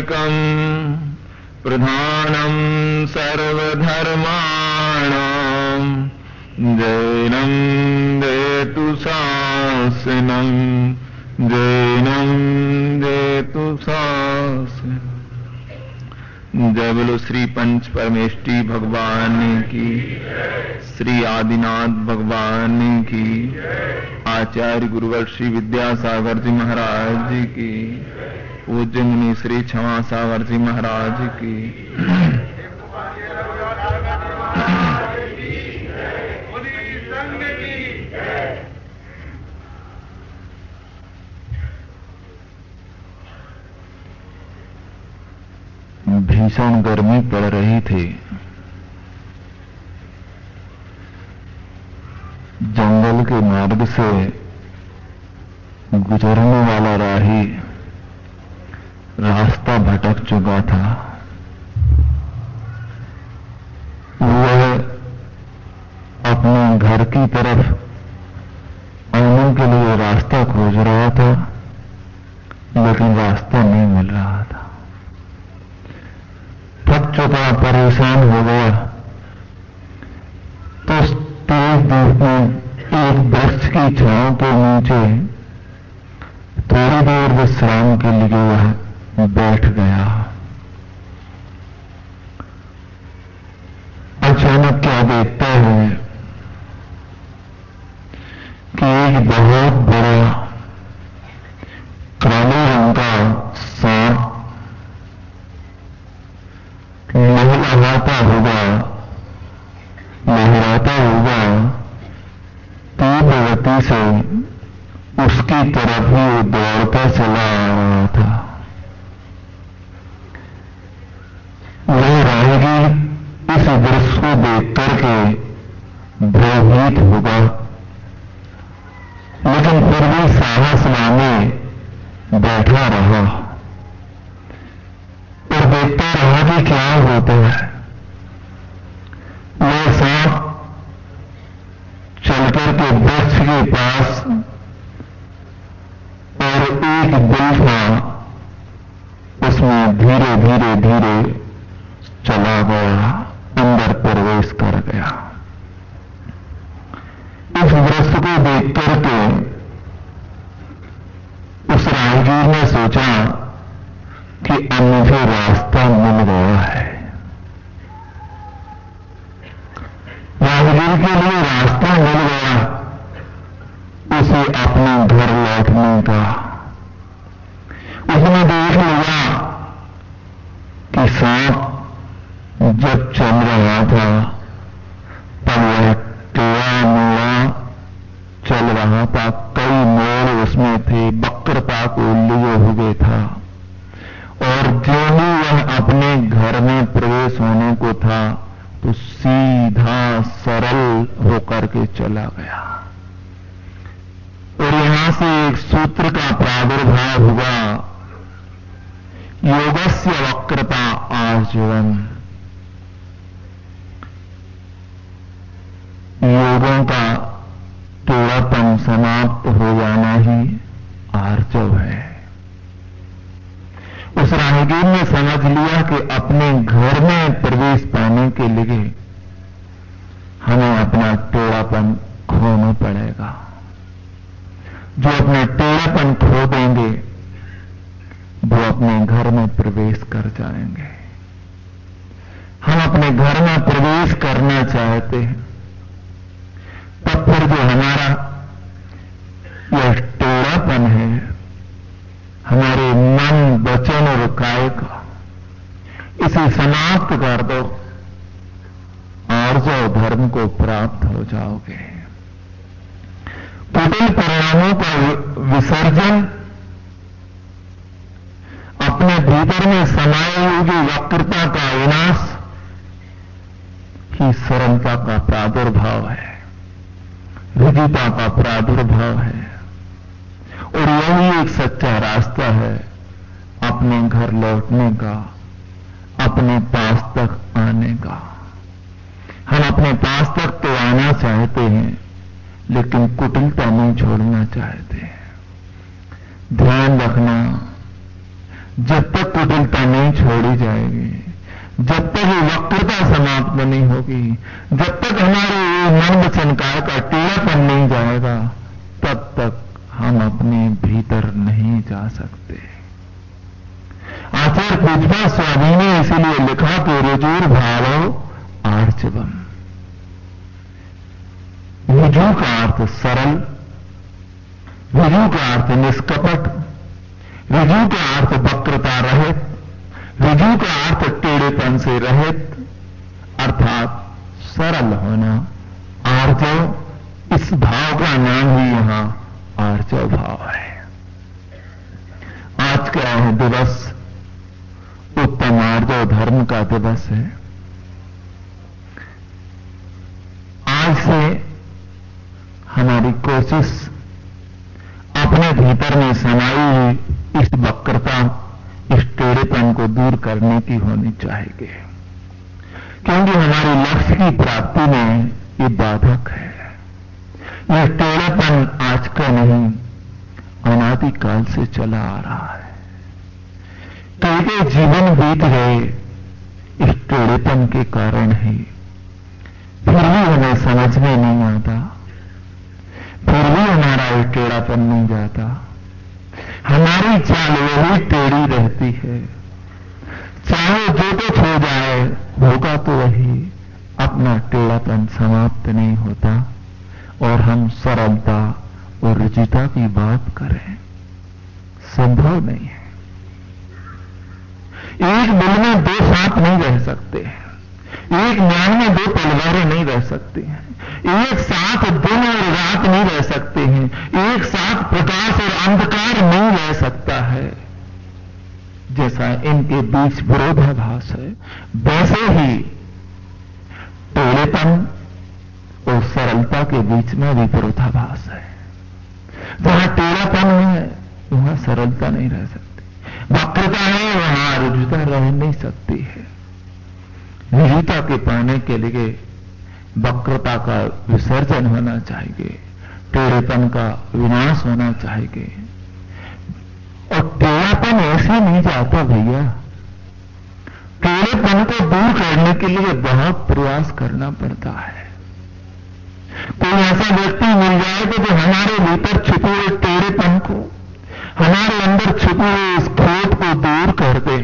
एकम् प्रधानम् सर्वधर्माणाम् जैनम् देतु शासनम् जैनम् देतु शासनम्। जय बोलो श्री पंच परमेष्टि भगवान की, श्री आदिनाथ भगवान की, आचार्य गुरुवर श्री विद्यासागर जी महाराज जी की, पूज्य मुनि श्री क्षमा सागर जी महाराज की। भीषण गर्मी पड़ रही थी। जंगल के मार्ग से गुजरने वाला राही रास्ता भटक चुका था। वह अपने घर की तरफ आने के लिए रास्ता खोज रहा था, लेकिन रास्ता नहीं मिल रहा था। थक चुका, परेशान हो गया, तो तेज धूप में एक वृक्ष की छांव के नीचे थोड़ी देर विश्राम के लिए वह बैठ गया। अचानक क्या देखता है कि एक बहुत बड़ा काले रंग का सांप लहराता हुआ तीव्र गति से उसकी तरफ ही दौड़ता चला आ रहा था। वह राहगीर इस दृश्य को देख करके भयभीत होगा, लेकिन फिर भी साहस माने बैठा रहा और देखता रहा कि क्या होता है। वह सांप चलकर के वृक्ष के पास और एक बिल था, उसमें धीरे धीरे धीरे चला गया, अंदर प्रवेश कर गया। इस दृश्य को देख करके उस राहगीर ने सोचा कि अब मुझे रास्ता मिल गया है। राहगीर के लिए रास्ता मिल गया उसे अपने घर लौटने का। उसने देख लिया कि सांप जब चल रहा था तब वह टेढ़ा मेढ़ा चल रहा था, कई मोड़ उसमें थे, वक्रता को लिए हुए था, और जो ही वह अपने घर में प्रवेश होने को था तो सीधा सरल होकर के चला गया। और यहां से एक सूत्र का प्रादुर्भाव हुआ, योगस्य वक्रता आर्जवम्। योगों का टेढ़ापन समाप्त हो जाना ही आर्जव है। उस राहगीर ने समझ लिया कि अपने घर में प्रवेश पाने के लिए हमें अपना टेढ़ापन खोना पड़ेगा। जो अपना टेढ़ापन खो देंगे वो अपने घर में प्रवेश कर जाएंगे। हम अपने घर में प्रवेश करना चाहते हैं, तब फिर जो हमारा यह टेढ़ापन है, हमारे मन, वचन और काय का, इसे समाप्त कर दो, आर्जव धर्म को प्राप्त हो जाओगे। कुटिल परिणामों का विसर्जन, अपने भीतर में समाई हुई वक्रता का विनाश ही सरलता का प्रादुर्भाव है, विधिता का प्रादुर्भाव है। और यही एक सच्चा रास्ता है अपने घर लौटने का, अपने पास तक आने का। हम अपने पास तक तो आना चाहते हैं, लेकिन कुटिलता नहीं छोड़ना चाहते हैं। ध्यान रखना, जब तक कुटिलता नहीं छोड़ी जाएगी, जब तक ये वक्रता समाप्त नहीं होगी, जब तक हमारे मन वचन काया का टेढ़ापन नहीं जाएगा, तब तक हम अपने भीतर नहीं जा सकते। आचार्य पूजपा स्वामी ने इसीलिए लिखा कि रुजुर भावो आर्चवम। रुजु का अर्थ सरल, रुजु का अर्थ निष्कपट, रुजु का अर्थ वक्रता रहित, रुजु का अर्थ टेढ़ेपन से रहित, अर्थात सरल होना। आर्जव, इस भाव का नाम ही यहां आर्जव भाव है। आज का यह दिवस उत्तम आर्जव धर्म का दिवस है। आज से हमारी कोशिश अपने भीतर में समाई हुई इस वक्रता, इस टेढ़ेपन को दूर करने की होनी चाहिए, क्योंकि हमारे लक्ष्य की प्राप्ति में ये बाधक है। यह टेढ़ेपन आज का नहीं, अनादिकाल से चला आ रहा है। कई जीवन बीत गए इस टेढ़ेपन के कारण ही, फिर भी हमें समझ में नहीं आता, फिर भी हमारा ये टेढ़ापन नहीं जाता। हमारी चाल वही टेढ़ी रहती है, चाहे जो कुछ हो जाए होगा तो वही, अपना टेढ़ापन समाप्त नहीं होता और हम सरलता और रुचिता की बात करें, संभव नहीं है। एक बिल में दो सांप नहीं रह सकते हैं, एक म्यान में दो तलवारें नहीं रह सकती हैं, एक साथ दिन और रात नहीं रह सकते हैं, एक साथ प्रकाश और अंधकार नहीं रह सकता है। जैसा इनके बीच विरोधाभास है, वैसे ही टेढ़ेपन और सरलता के बीच में भी विरोधाभास है। जहां टेढ़ापन है वहां सरलता नहीं रह सकती, वक्रता है वहां रुजुता रह नहीं सकती है। रुजुता के पाने के लिए वक्रता का विसर्जन होना चाहिए, टेढ़ेपन का विनाश होना चाहिए। और टेढ़ापन ऐसे नहीं जाता भैया, टेढ़ेपन को दूर करने के लिए बहुत प्रयास करना पड़ता है। कोई ऐसा व्यक्ति मिल जाए तो जो हमारे भीतर छुपे हुए टेढ़ेपन को, हमारे अंदर छुपे हुए इस खोट को दूर कर दे।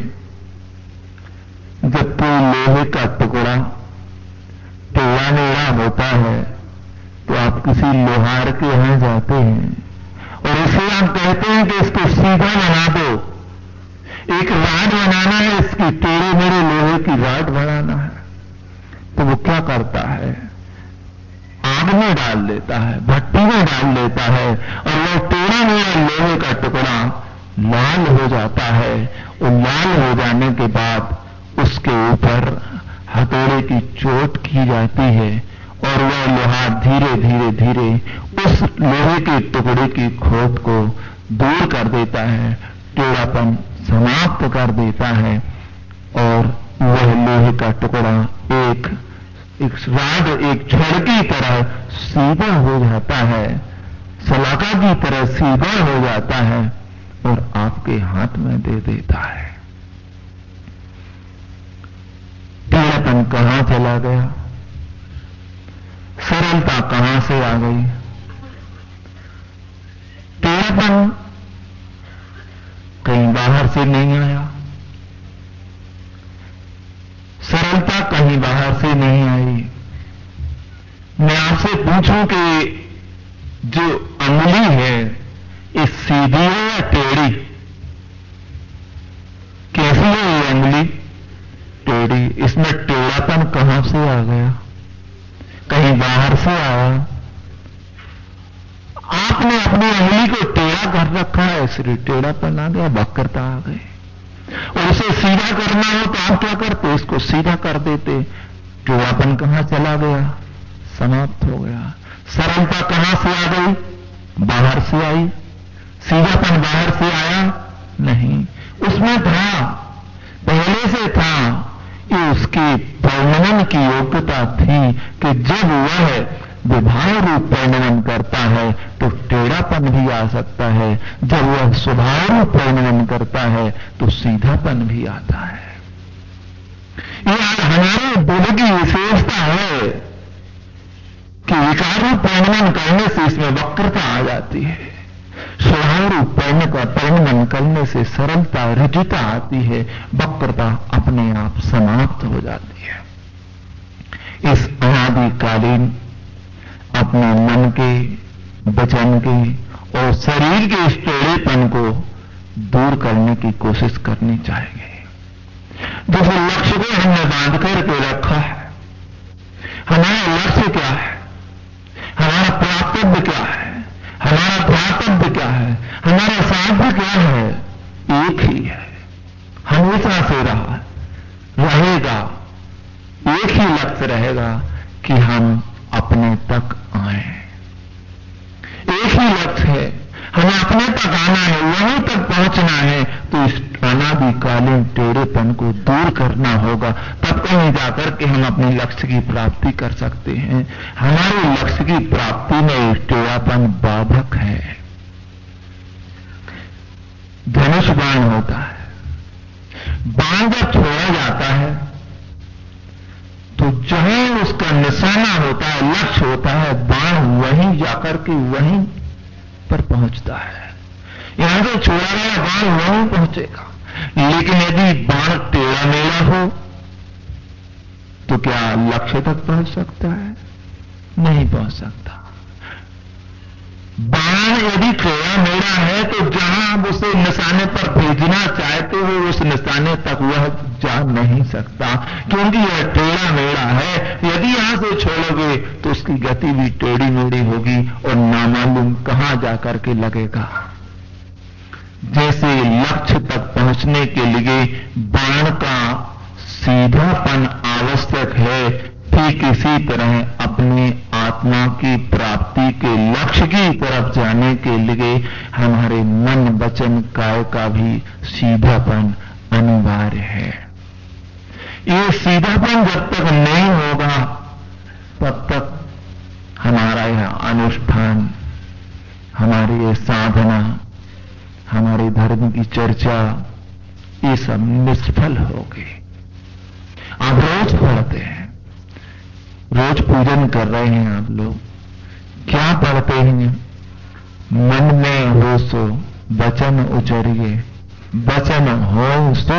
जब कोई लोहे का टुकड़ा टेढ़ा मेढ़ा होता है तो आप किसी लोहार के यहां जाते हैं और इसे आप कहते हैं कि इसको सीधा बना दो, एक राड बनाना है, इसकी टेढ़े मेढ़े लोहे की राड बनाना है। तो वो क्या करता है, आग में डाल देता है, भट्टी में डाल देता है और वो टेढ़ा मेढ़ा लोहे का टुकड़ा लाल हो जाता है। और लाल हो जाने के बाद उसके ऊपर हथौड़े की चोट की जाती है और वह लोहा धीरे धीरे धीरे उस लोहे के टुकड़े की खोट को दूर कर देता है, टेढ़ापन समाप्त कर देता है और वह लोहे का टुकड़ा एक राड, एक छड़ की तरह सीधा हो जाता है, सलाखा की तरह सीधा हो जाता है और आपके हाथ में दे देता है। टेढ़ापन कहां चला गया, सरलता कहां से आ गई। टेढ़ापन कहीं बाहर से नहीं आया, सरलता कहीं बाहर से नहीं आई। मैं आपसे पूछूं कि जो अंगुली है ये सीधी है या टेढ़ी? कैसी है ये अंगुली? टेढ़ी। इसमें टेढ़ापन कहां से आ गया? कहीं बाहर से आया। आपने अपनी अंगुली को टेढ़ा कर रखा है, इसलिए टेढ़ापन आ गया, वक्रता आ गई। और उसे सीधा करना हो तो आप क्या करते, इसको सीधा कर देते। टेढ़ापन कहां चला गया? समाप्त हो गया। सरलता कहां से आ गई? बाहर से आई। सीधापन बाहर से आया नहीं, उसमें था, पहले से था। ये उसकी वर्णन की योग्यता थी कि जब वह विभाव रूप परिणमन करता है तो टेढ़ापन भी आ सकता है। जब वह स्वभाव रूप परिणमन करता है तो सीधापन भी आता है। यह हमारे बुद्ध की विशेषता है कि विकार रूप परिणमन करने से इसमें वक्रता आ जाती है, स्वभाव रूप परिणमन करने से सरलता ऋजुता आती है, वक्रता अपने आप समाप्त हो जाती है। इस अनादिकालीन अपने मन के, वचन के और शरीर के इस टेढ़ेपन को दूर करने की कोशिश करनी चाहिए। जिस लक्ष्य को हमने बांध करके रखा है, हमारा लक्ष्य क्या है, हमारा प्राप्तव्य क्या है, हमारा ध्यातव्य क्या है, हमारा साध्य क्या है, एक ही है, हमेशा से रहा रहेगा। एक ही लक्ष्य रहेगा कि हम अपने तक आए। एक ही लक्ष्य है, हमें अपने तक आना है, वहीं तक पहुंचना है। तो इस अनादिकालीन टेढ़ेपन को दूर करना होगा, तब कहीं जाकर के हम अपने लक्ष्य की प्राप्ति कर सकते हैं। हमारे लक्ष्य की प्राप्ति में टेढ़ापन बाधक है। धनुष बाण होता है, बाण जब छोड़ा जाता है तो जहां उसका निशाना होता है, लक्ष्य होता है, बाण वहीं जाकर के वहीं पर पहुंचता है। यहां से छोड़ा गया बाण वहीं पहुंचेगा। लेकिन यदि बाण टेढ़ा मेढ़ा हो तो क्या लक्ष्य तक पहुंच सकता है? नहीं पहुंच सकता। बाण यदि टेढ़ा मेढ़ा है तो जहां आप उसे निशाने पर भेजना चाहते हो उस निशाने तक वह जा नहीं सकता, क्योंकि यह टेढ़ा मेढ़ा है। यदि यहां से छोड़ोगे तो उसकी गति भी टेढ़ी मेढ़ी होगी और नामालूम कहां जाकर के लगेगा। जैसे लक्ष्य तक पहुंचने के लिए बाण का सीधापन आवश्यक है, ठीक इसी तरह अपनी आत्मा की प्राप्ति के लक्ष्य की तरफ जाने के लिए हमारे मन वचन काया का भी सीधापन अनिवार्य है। ये सीधापन जब तक नहीं होगा तब तक हमारा यह अनुष्ठान, हमारी ये साधना, हमारे धर्म की चर्चा, ये सब निष्फल होगी। आप रोज पढ़ते हैं, रोज पूजन कर रहे हैं आप लोग, क्या पढ़ते हैं? मन में हो सो वचन उचरिए, वचन हो सो।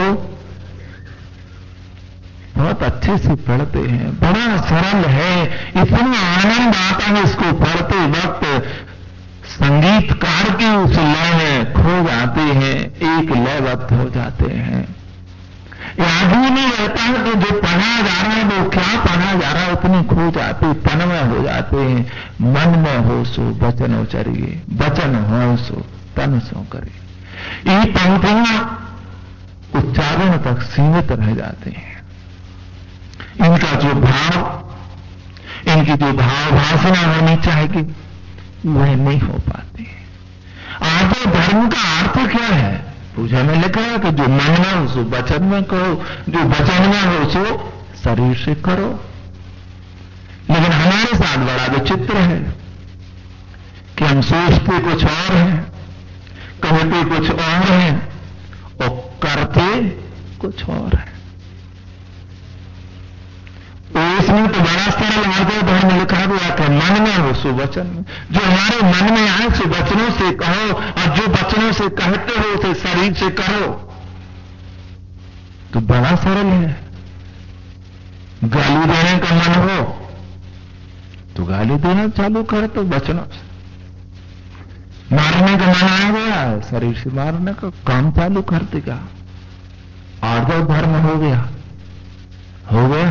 बहुत अच्छे से पढ़ते हैं, बड़ा सरल है, इतना आनंद आता है इसको पढ़ते वक्त। संगीतकार की उस लय में खो जाते हैं, एक लयबद्ध हो जाते हैं। याद ही नहीं रहता है कि जो पढ़ा जा रहा है वो क्या पढ़ा जा रहा है, उतनी खो जाते, तन्मय हो जाते हैं। मन में हो सो वचन उचरिए, वचन हो सो तन सो करे। ये पंक्तियां उच्चारण तक सीमित रह जाते हैं। इनका जो भाव, इनकी जो भाव भाषणा होनी चाहिए वह नहीं हो पाती। आगे धर्म का अर्थ क्या है? पूजा में लिखा है कि जो मन में हो सो वचन में करो, जो वचन में हो सो शरीर से करो। लेकिन हमारे साथ बड़ा विचित्र है कि हम सोचते कुछ और हैं, कहते कुछ और हैं और करते कुछ और है। तो इसमें तो बड़ा सरल आर्य धर्म लिखा गया कि मन में हो सो वचन में। जो हमारे मन में आए सो वचनों से कहो, और जो वचनों से कहते हो उसे शरीर से करो। तो बड़ा सरल है। गाली देने का मन हो तो गाली देना चालू कर तो वचनों से। मारने का मन आ गया, शरीर से मारने का काम चालू कर देगा। आर्य धर्म हो गया, हो गया,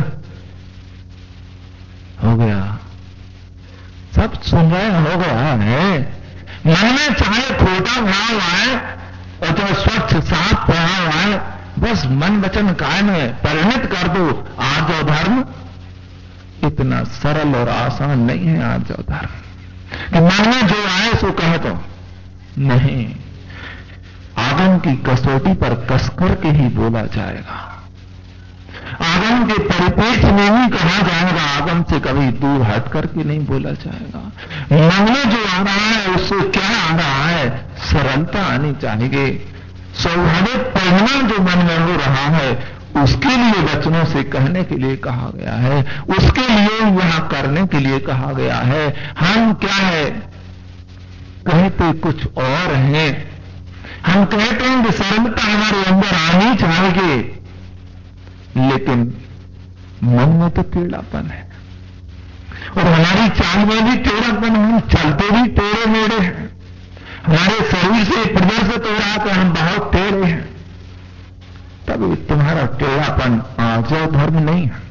हो गया। सब सुन रहे, हो गया है। मन में चाहे खोटा भाव आए और चाहे स्वच्छ साफ भाव आए, बस मन वचन काय में परिणित कर दो। आर्य धर्म इतना सरल और आसान नहीं है। आर्य धर्म कि मन में जो आए सो कह दो, नहीं, आगम की कसौटी पर कसकर के ही बोला जाएगा। आगम के परिप्रेक्ष्य में ही कहा जाएगा, आगम से कभी दूर हट करके नहीं बोला जाएगा। मन में जो आ रहा है उससे क्या आ रहा है, सरलता आनी चाहिए। स्वाभाविक परिणाम जो मन में हो रहा है उसके लिए वचनों से कहने के लिए कहा गया है, उसके लिए यहां करने के लिए कहा गया है। हम क्या है, कहते कुछ और हैं। हम कहते हैं कि सरलता हमारे अंदर आनी चाहिए, लेकिन मन में तो टेढ़ापन है और हमारी चाल में भी टेढ़ापन है। हम चलते भी टेढ़े मेढ़े हैं, हमारे शरीर से प्रदर्शित हो रहा कि हम बहुत टेढ़े हैं। तब तुम्हारा टेढ़ापन आर्जव धर्म नहीं है।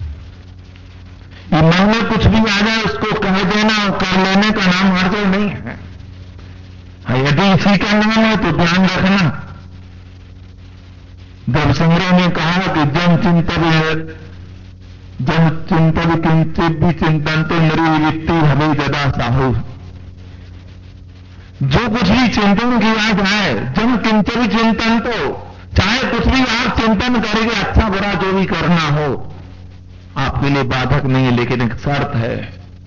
ये मन में कुछ भी आ जाए उसको कह देना और कर लेने का नाम आर्जव नहीं है। यदि इसी का नाम है तो ध्यान रखना, जब संग्रह ने कहा कि जन चिंतन किंचित भी चिंतन तो निरीवित्ति हमें जदा साहू। जो कुछ भी चिंतन किया जाए, जन किंचित भी चिंतन, तो चाहे कुछ भी आप चिंतन करेंगे, अच्छा बुरा जो भी करना हो आपके लिए बाधक नहीं है, लेकिन एक शर्त है,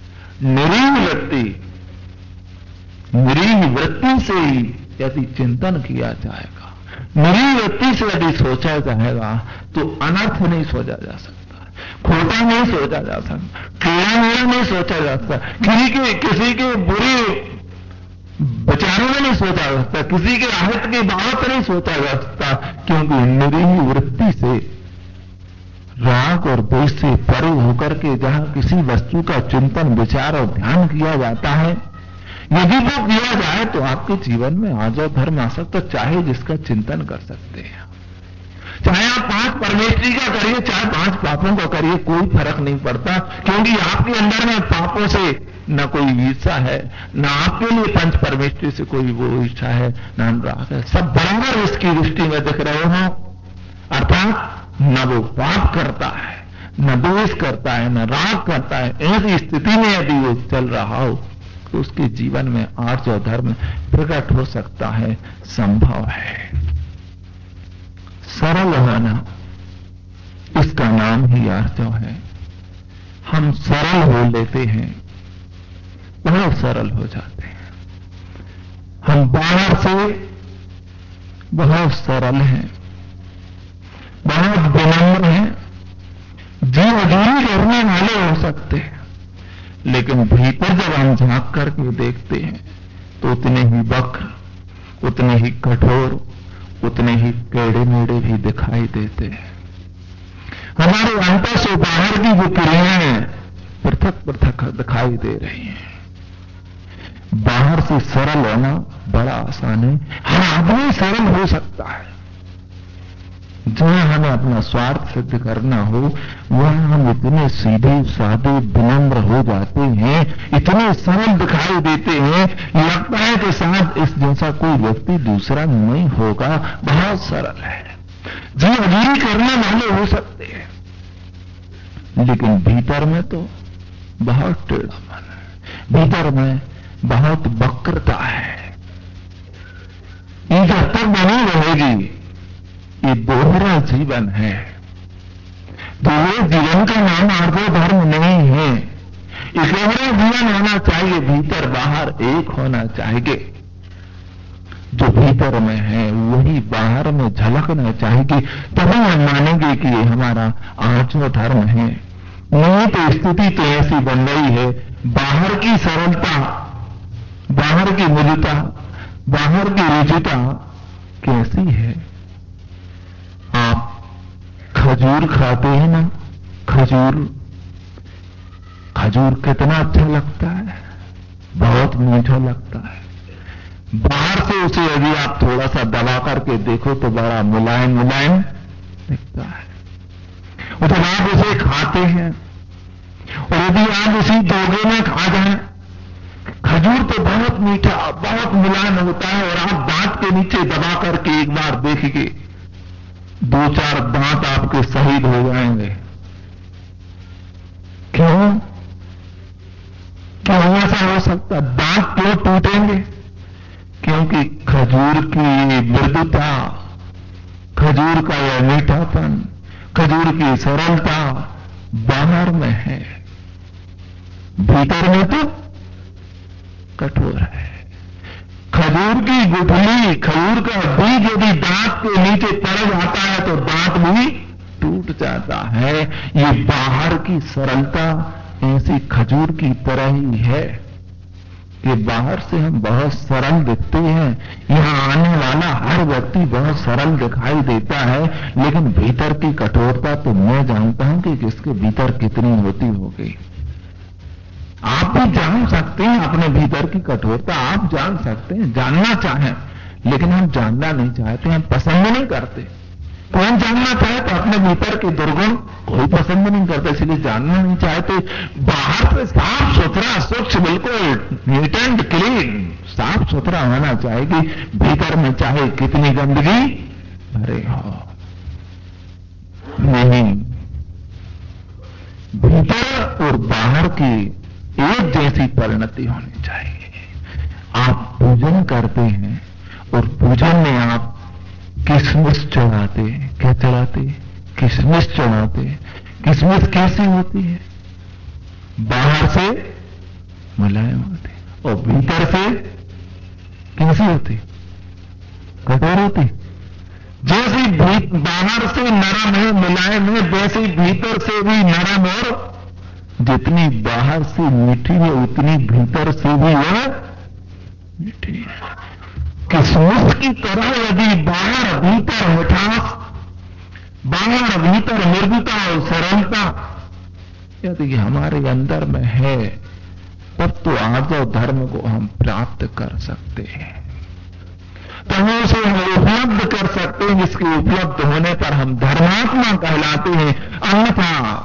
निरीह वृत्ति से ही यदि चिंतन किया जाएगा, निरीह वृत्ति से यदि सोचा जाएगा तो अनर्थ नहीं सोचा जा सकता, खोटा नहीं सोचा जा सकता, टेढ़ा मेढ़ा नहीं सोचा जा सकता, किसी के बुरे विचारों में नहीं सोचा जा सकता, किसी के अहित की बात नहीं सोचा जा सकता, क्योंकि निरीह वृत्ति से, राग और द्वेष से परे होकर के जहां किसी वस्तु का चिंतन विचार और ध्यान किया जाता है, यदि वो किया जाए तो आपके जीवन में आर्जव धर्म आ सकता। चाहे जिसका चिंतन कर सकते हैं, चाहे आप 5 परमेष्ठी का करिए, चाहे 5 पापों का करिए, कोई फर्क नहीं पड़ता, क्योंकि आपके अंदर में पापों से न कोई ईर्षा है, न आपके लिए 5 परमेष्ठी से कोई वो इच्छा है, न राग है। सब बराबर इसकी दृष्टि में दिख रहे हो, अर्थात न वो पाप करता है, न द्वेष करता है, न राग करता है। ऐसी स्थिति में यदि वो चल रहा हो तो उसके जीवन में आर्जव धर्म प्रकट हो सकता है, संभव है। सरल होना, इसका नाम ही आर्जव है। हम सरल हो लेते हैं, बहुत सरल हो जाते हैं। हम बाहर से बहुत सरल हैं, बहुत विनम्र हैं, जी हजूरी करने वाले हो सकते हैं, लेकिन भीतर जब हम झांक करके देखते हैं तो उतने ही वक्र, उतने ही कठोर, उतने ही टेढ़े मेढ़े भी दिखाई देते हैं। हमारे अंतर से बाहर की जो क्रियाएं पृथक पृथक दिखाई दे रही हैं। बाहर से सरल होना बड़ा आसान है, हर आदमी सरल हो सकता है। जहां हमें अपना स्वार्थ सिद्ध करना हो, वहां हम इतने सीधे साधे विनम्र हो जाते हैं, इतने सरल दिखाई देते हैं, लगता है कि शायद इस जैसा कोई व्यक्ति दूसरा नहीं होगा। बहुत सरल है, जी हजूरी करने वाले हो सकते हैं, लेकिन भीतर में तो बहुत टेढ़ापन है, भीतर में बहुत वक्रता है। ये जब तक बनी रहेगी, ये दोहरा जीवन है। दोहरे जीवन का नाम आर्जव धर्म नहीं है। इकहरा जीवन होना चाहिए, भीतर बाहर एक होना चाहिए। जो भीतर में है वही बाहर में झलकना चाहिए, तभी हम मानेंगे कि ये हमारा आर्जव धर्म है। नहीं तो स्थिति तो ऐसी बन गई है, बाहर की सरलता, बाहर की मृदुता, बाहर की रुचिता कैसी है। आप खजूर खाते हैं ना, खजूर कितना अच्छा लगता है, बहुत मीठा लगता है। बाहर से उसे यदि आप थोड़ा सा दबा करके देखो तो बड़ा मुलायम मुलायम दिखता है। और जब आप उसे खाते हैं और यदि आप उसी दोगे में खा जाएं, खजूर तो बहुत मीठा, बहुत मुलायम होता है, और आप दांत के नीचे दबा करके एक बार देखिए, 2-4 दांत आपके शहीद हो जाएंगे। क्यों ऐसा हो सकता? दांत क्यों टूटेंगे? क्योंकि खजूर की मृदुता, खजूर का यह मीठापन, खजूर की सरलता बाहर में है, भीतर में तो कठोर है। खजूर की गुठली, खजूर का बीज यदि दांत के नीचे पड़ जाता है तो दांत भी टूट जाता है। ये बाहर की सरलता ऐसी खजूर की तरह ही है कि बाहर से हम बहुत सरल दिखते हैं, यहां आने वाला हर व्यक्ति बहुत सरल दिखाई देता है, लेकिन भीतर की कठोरता तो मैं जानता हूं कि किसके भीतर कितनी होती होगी। आप भी जान सकते हैं अपने भीतर की कठोरता, आप जान सकते हैं, जानना चाहें, लेकिन हम जानना नहीं चाहते, हम पसंद नहीं करते। कौन जानना चाहे तो अपने भीतर के दुर्गुण कोई पसंद नहीं करता, इसलिए जानना नहीं चाहते। बाहर से साफ सुथरा स्वच्छ बिल्कुल नीट एंड क्लीन साफ सुथरा होना चाहिए, भीतर में चाहे कितनी गंदगी भरे हो नहीं। भीतर और बाहर की एक जैसी परिणति होनी चाहिए। आप पूजन करते हैं और पूजन में आप किशमिश चढ़ाते, क्या चढ़ाते? किशमिश चढ़ाते। किशमिश कैसी होती है? बाहर से मुलायम होती और भीतर से कैसी होती? कठोर होती। जैसी बाहर से नरम है, मुलायम है, वैसे भीतर से भी नरम, और जितनी बाहर से मीठी है उतनी भीतर से भी वह मीठी है। किशमिश की तरह यदि बाहर भीतर मिठास, बाहर भीतर मृदुता और सरलता यदि हमारे अंदर में है, तब तो आर्जव धर्म को हम प्राप्त कर सकते हैं, तब उसे हम उपलब्ध कर सकते हैं, जिसके उपलब्ध होने पर हम धर्मात्मा कहलाते हैं। अन्यथा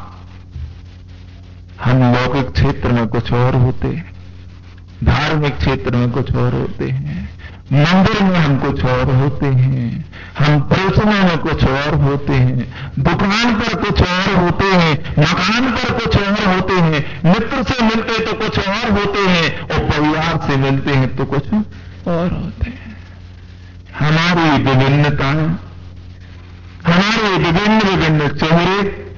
हम लौकिक क्षेत्र में कुछ और होते हैं, धार्मिक क्षेत्र में कुछ और होते हैं, मंदिर में हम कुछ और होते हैं, हम बेचने में कुछ और होते हैं, दुकान पर कुछ और होते हैं, मकान पर कुछ और होते हैं, मित्र से मिलते तो कुछ और होते हैं, और परिवार से मिलते हैं तो कुछ और होते हैं। हमारी विभिन्नताएं, हमारे विभिन्न विभिन्न चेहरे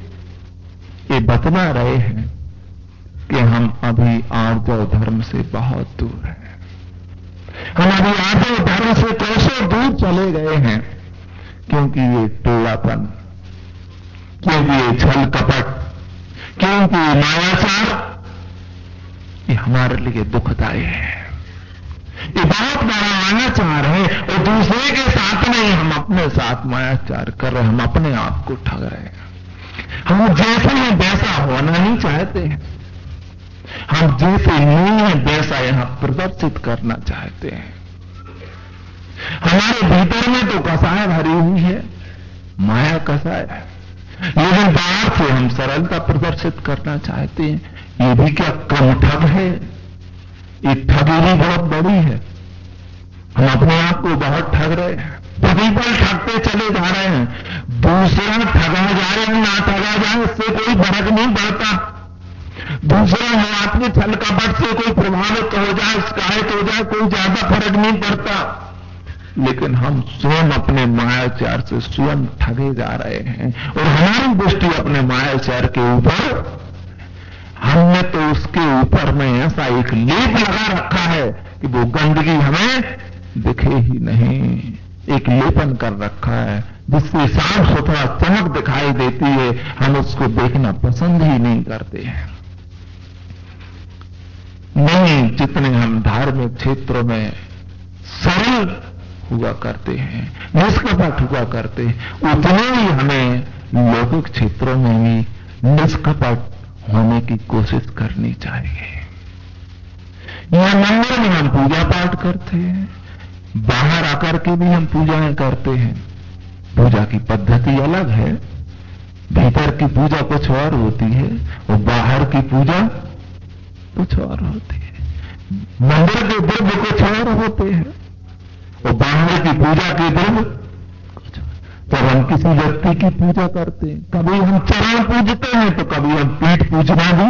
ये बतला रहे हैं कि हम अभी आर्जव धर्म से बहुत दूर हैं। हमारी आर्जव धर्म से कैसे दूर चले गए हैं, क्योंकि ये टेढ़ापन, क्योंकि ये छल कपट, क्योंकि ये मायाचार, ये हमारे लिए दुखदायी है। ये बहुत बड़ा अनाचार है, और दूसरे के साथ नहीं, हम अपने साथ मायाचार कर रहे हैं, हम अपने आप को ठग रहे हैं। हम जैसे हैं वैसा होना नहीं चाहते हैं, हम जैसे नहीं हैं वैसा यहां प्रदर्शित करना चाहते हैं। हमारे भीतर में तो कसाय भरी हुई है, माया कसाय है, लेकिन बाहर से हम सरलता प्रदर्शित करना चाहते हैं। ये भी क्या कम ठग है? ये ठगी भी बहुत बड़ी है। हम अपने आप को बहुत ठग रहे हैं, प्रतिपल ठगते चले जा रहे हैं। दूसरा ठगा जाए या ना ठगा जाए, इससे कोई फर्क नहीं पड़ता। दूसरा हाथ में छल कपट से कोई प्रभावित हो जाए, शिकायत हो जाए, कोई ज्यादा फर्क नहीं पड़ता। लेकिन हम स्वयं अपने मायाचार से स्वयं ठगे जा रहे हैं, और हमारी दृष्टि अपने मायाचार के ऊपर, हमने तो उसके ऊपर में ऐसा एक लेप लगा रखा है कि वो गंदगी हमें दिखे ही नहीं। एक लेपन कर रखा है जिससे साफ सुथरा चमक दिखाई देती है, हम उसको देखना पसंद ही नहीं करते हैं। नहीं, जितने हम धार्मिक क्षेत्रों में सरल हुआ करते हैं, निष्कपट हुआ करते हैं, उतने ही हमें लौकिक क्षेत्रों में भी निष्कपट होने की कोशिश करनी चाहिए। यहां मंदिर में हम पूजा पाठ करते हैं, बाहर आकर के भी हम पूजाएं करते हैं। पूजा की पद्धति अलग है, भीतर की पूजा कुछ और होती है और बाहर की पूजा कुछ और होती है। मंदिर के द्रव्य कुछ और होते हैं और बाहर की पूजा के द्रव्य कुछ। जब हम किसी व्यक्ति की पूजा करते हैं, कभी हम चरण पूजते हैं तो कभी हम पीठ पूजना भी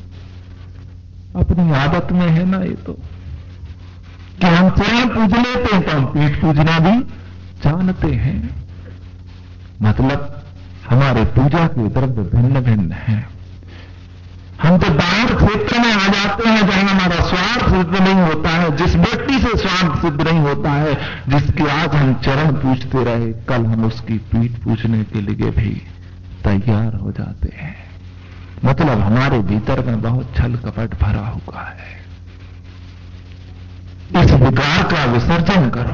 अपनी आदत में है ना। ये तो कि हम चरण पूज लेते हैं तो हम पीठ पूजना भी जानते हैं। मतलब हमारे पूजा के द्रव्य भिन्न भिन्न हैं। हम तो बाहर क्षेत्र में आ जाते हैं जहां हमारा स्वार्थ सिद्ध नहीं होता है, जिस व्यक्ति से स्वार्थ सिद्ध नहीं होता है, जिसके आज हम चरण पूछते रहे, कल हम उसकी पीठ पूछने के लिए भी तैयार हो जाते हैं। मतलब हमारे भीतर में बहुत छल कपट भरा हुआ है। इस विकार का विसर्जन करो।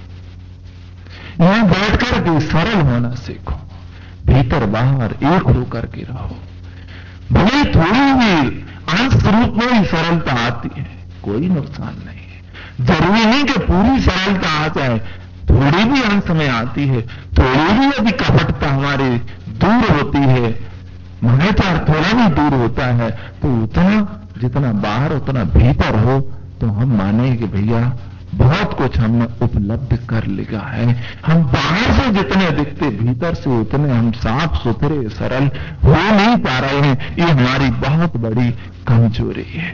यहां बैठकर के सरल होना सीखो, भीतर बाहर एक होकर के रहो। भले थोड़ी भी अंश रूप में ही सरलता आती है, कोई नुकसान नहीं है। जरूरी नहीं कि पूरी सरलता आ जाए, थोड़ी भी अंश में आती है, थोड़ी भी यदि कपटता हमारी दूर होती है, महाचार थोड़ा भी दूर होता है, तो उतना जितना बाहर उतना भीतर हो, तो हम माने कि भैया बहुत कुछ हमने उपलब्ध कर लिया है। हम बाहर से जितने दिखते, भीतर से उतने हम साफ सुथरे सरल हो नहीं पा रहे हैं। ये हमारी बहुत बड़ी कमजोरी है।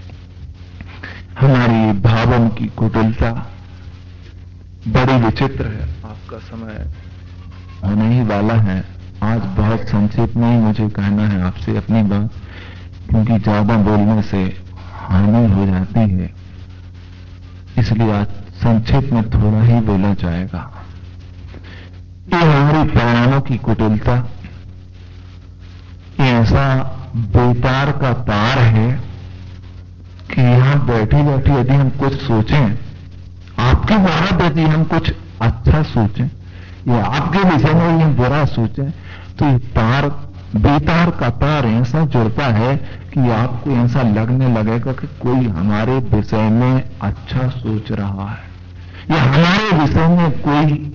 हमारी भावों की कुटिलता बड़ी विचित्र है। आपका समय होने ही वाला है। आज बहुत संक्षेप में ही मुझे कहना है आपसे अपनी बात, क्योंकि ज्यादा बोलने से हानि हो जाती है, इसलिए आज संक्षेप में थोड़ा ही बोला जाएगा। ये हमारी परिणामों की कुटिलता, ये ऐसा बेतार का तार है कि यहां बैठे बैठे यदि हम कुछ सोचें, आपके द्वारा यदि हम कुछ अच्छा सोचें या आपके विषय में ये बुरा सोचें, तो ये तार, बेतार का तार ऐसा जुड़ता है कि आपको ऐसा लगने लगेगा कि कोई हमारे विषय में अच्छा सोच रहा है या हमारे विषय में कोई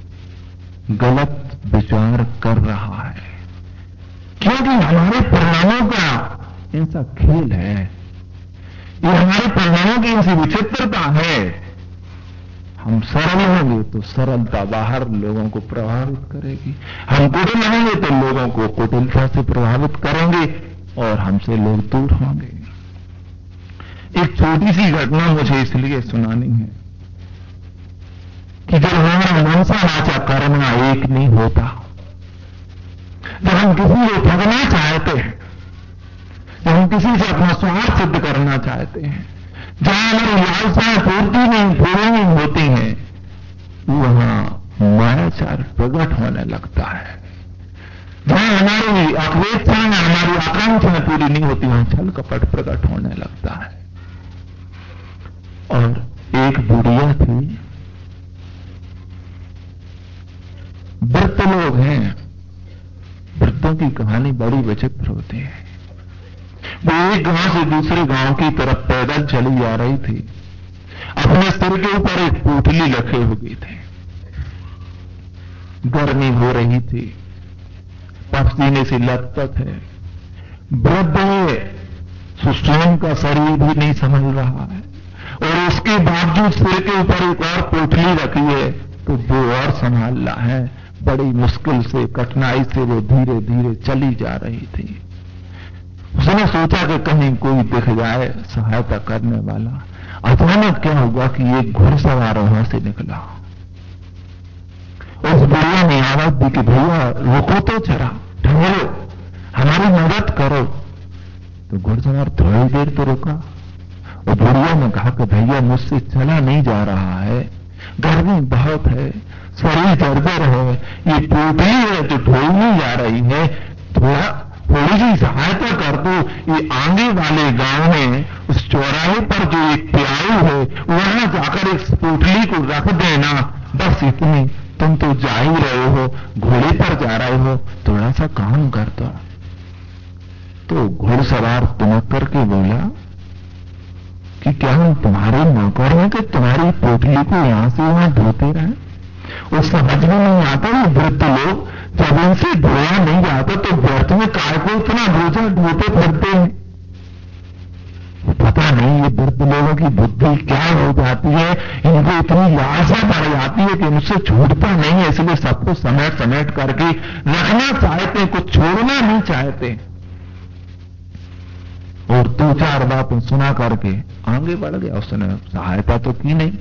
गलत विचार कर रहा है, क्योंकि हमारे परिणामों का ऐसा खेल है, ये हमारे परिणामों की ऐसी विचित्रता है। हम सरल होंगे तो सरलता बाहर लोगों को प्रभावित करेगी, हम कुटिल होंगे तो लोगों को कुटिलता से प्रभावित करेंगे और हमसे लोग दूर होंगे। एक छोटी सी घटना मुझे इसलिए सुनानी है कि जब हमारा मनसा वाचा करना एक नहीं होता, जब हम किसी को ठगना चाहते हैं, जब हम किसी से अपना स्वार्थ सिद्ध करना चाहते हैं, जहां हमारी लालसाएं पूरी नहीं होती हैं, वहां मायाचार प्रकट होने लगता है। जहां हमारी अपेक्षाएं, हमारी आकांक्षाएं पूरी नहीं होती, वहां छल कपट प्रकट होने लगता है। और एक बुढ़िया थी, वृद्ध लोग हैं, वृद्धों की कहानी बड़ी विचित्र होती है। वो एक गांव से दूसरे गांव की तरफ पैदल चली जा रही थी, अपने सिर के ऊपर एक पोटली रखे हुए थे, गर्मी हो रही थी, पसीने से लथपथ है, वृद्ध है, स्वयं का शरीर भी नहीं संभल रहा है और उसके बावजूद सिर के ऊपर एक और पोटली रखी है तो वो और संभालना है। बड़ी मुश्किल से, कठिनाई से वो धीरे धीरे चली जा रही थी। उसने सोचा कि कहीं कोई दिख जाए सहायता करने वाला। अचानक क्या हुआ कि एक घुड़सवार वहां से निकला। उस बुढ़िया ने आवाज दी कि भैया रुको तो जरा, ठहरो, हमारी मदद करो। तो घुड़सवार थोड़ी देर तो रुका और बुढ़िया ने कहा कि भैया मुझसे चला नहीं जा रहा है, गर्मी बहुत है, शरीर जर्जर है, ये पोटली है जो ढोई नहीं जा रही है, थोड़ी सी सहायता कर दो। ये आगे वाले गांव में उस चौराहे पर जो एक प्याऊ है वहां जाकर इस पोटली को रख देना, बस इतनी। तुम तो जा ही रहे हो, घोड़े पर जा रहे हो, थोड़ा सा काम कर दो। तो घुड़सवार तुमक करके बोला कि क्या हम तुम्हारे नौकर हैं कि तुम्हारी पोटली को यहां से वहां ढोते रहे? वो समझ में नहीं आता। ये वृद्ध लोग जब इनसे ढोया नहीं जाता तो व्यर्थ में काय को इतना बोझा ढोते फिरते हैं। पता नहीं ये वृद्ध लोगों की बुद्धि क्या हो जाती है, इनको इतनी लालसा बढ़ जाती है कि इनसे छूटता नहीं है, इसलिए सबको समेट समेट करके रखना चाहते हैं, कुछ छोड़ना नहीं चाहते। और दो चार बातें सुना करके आगे बढ़ गया। उसने सहायता तो की नहीं।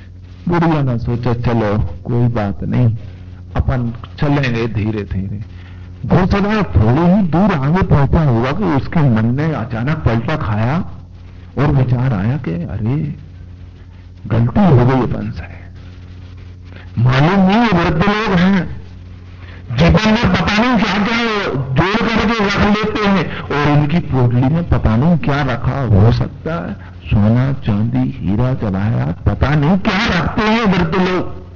बुढ़िया ने सोचा चलो कोई बात नहीं, अपन चलेंगे धीरे धीरे। हो सकता है थोड़ी ही दूर आगे पहुंचा होगा कि उसके मन ने अचानक पलटा खाया और विचार आया कि अरे गलती हो गई अपन से। मालूम नहीं वृद्ध लोग हैं, जीवन में पता नहीं क्या क्या जोड़ करके रख लेते हैं और इनकी पोटली में पता नहीं क्या रखा हो सकता है, सोना चांदी हीरा जवाहरात, पता नहीं क्या रखते हैं वृद्ध लोग।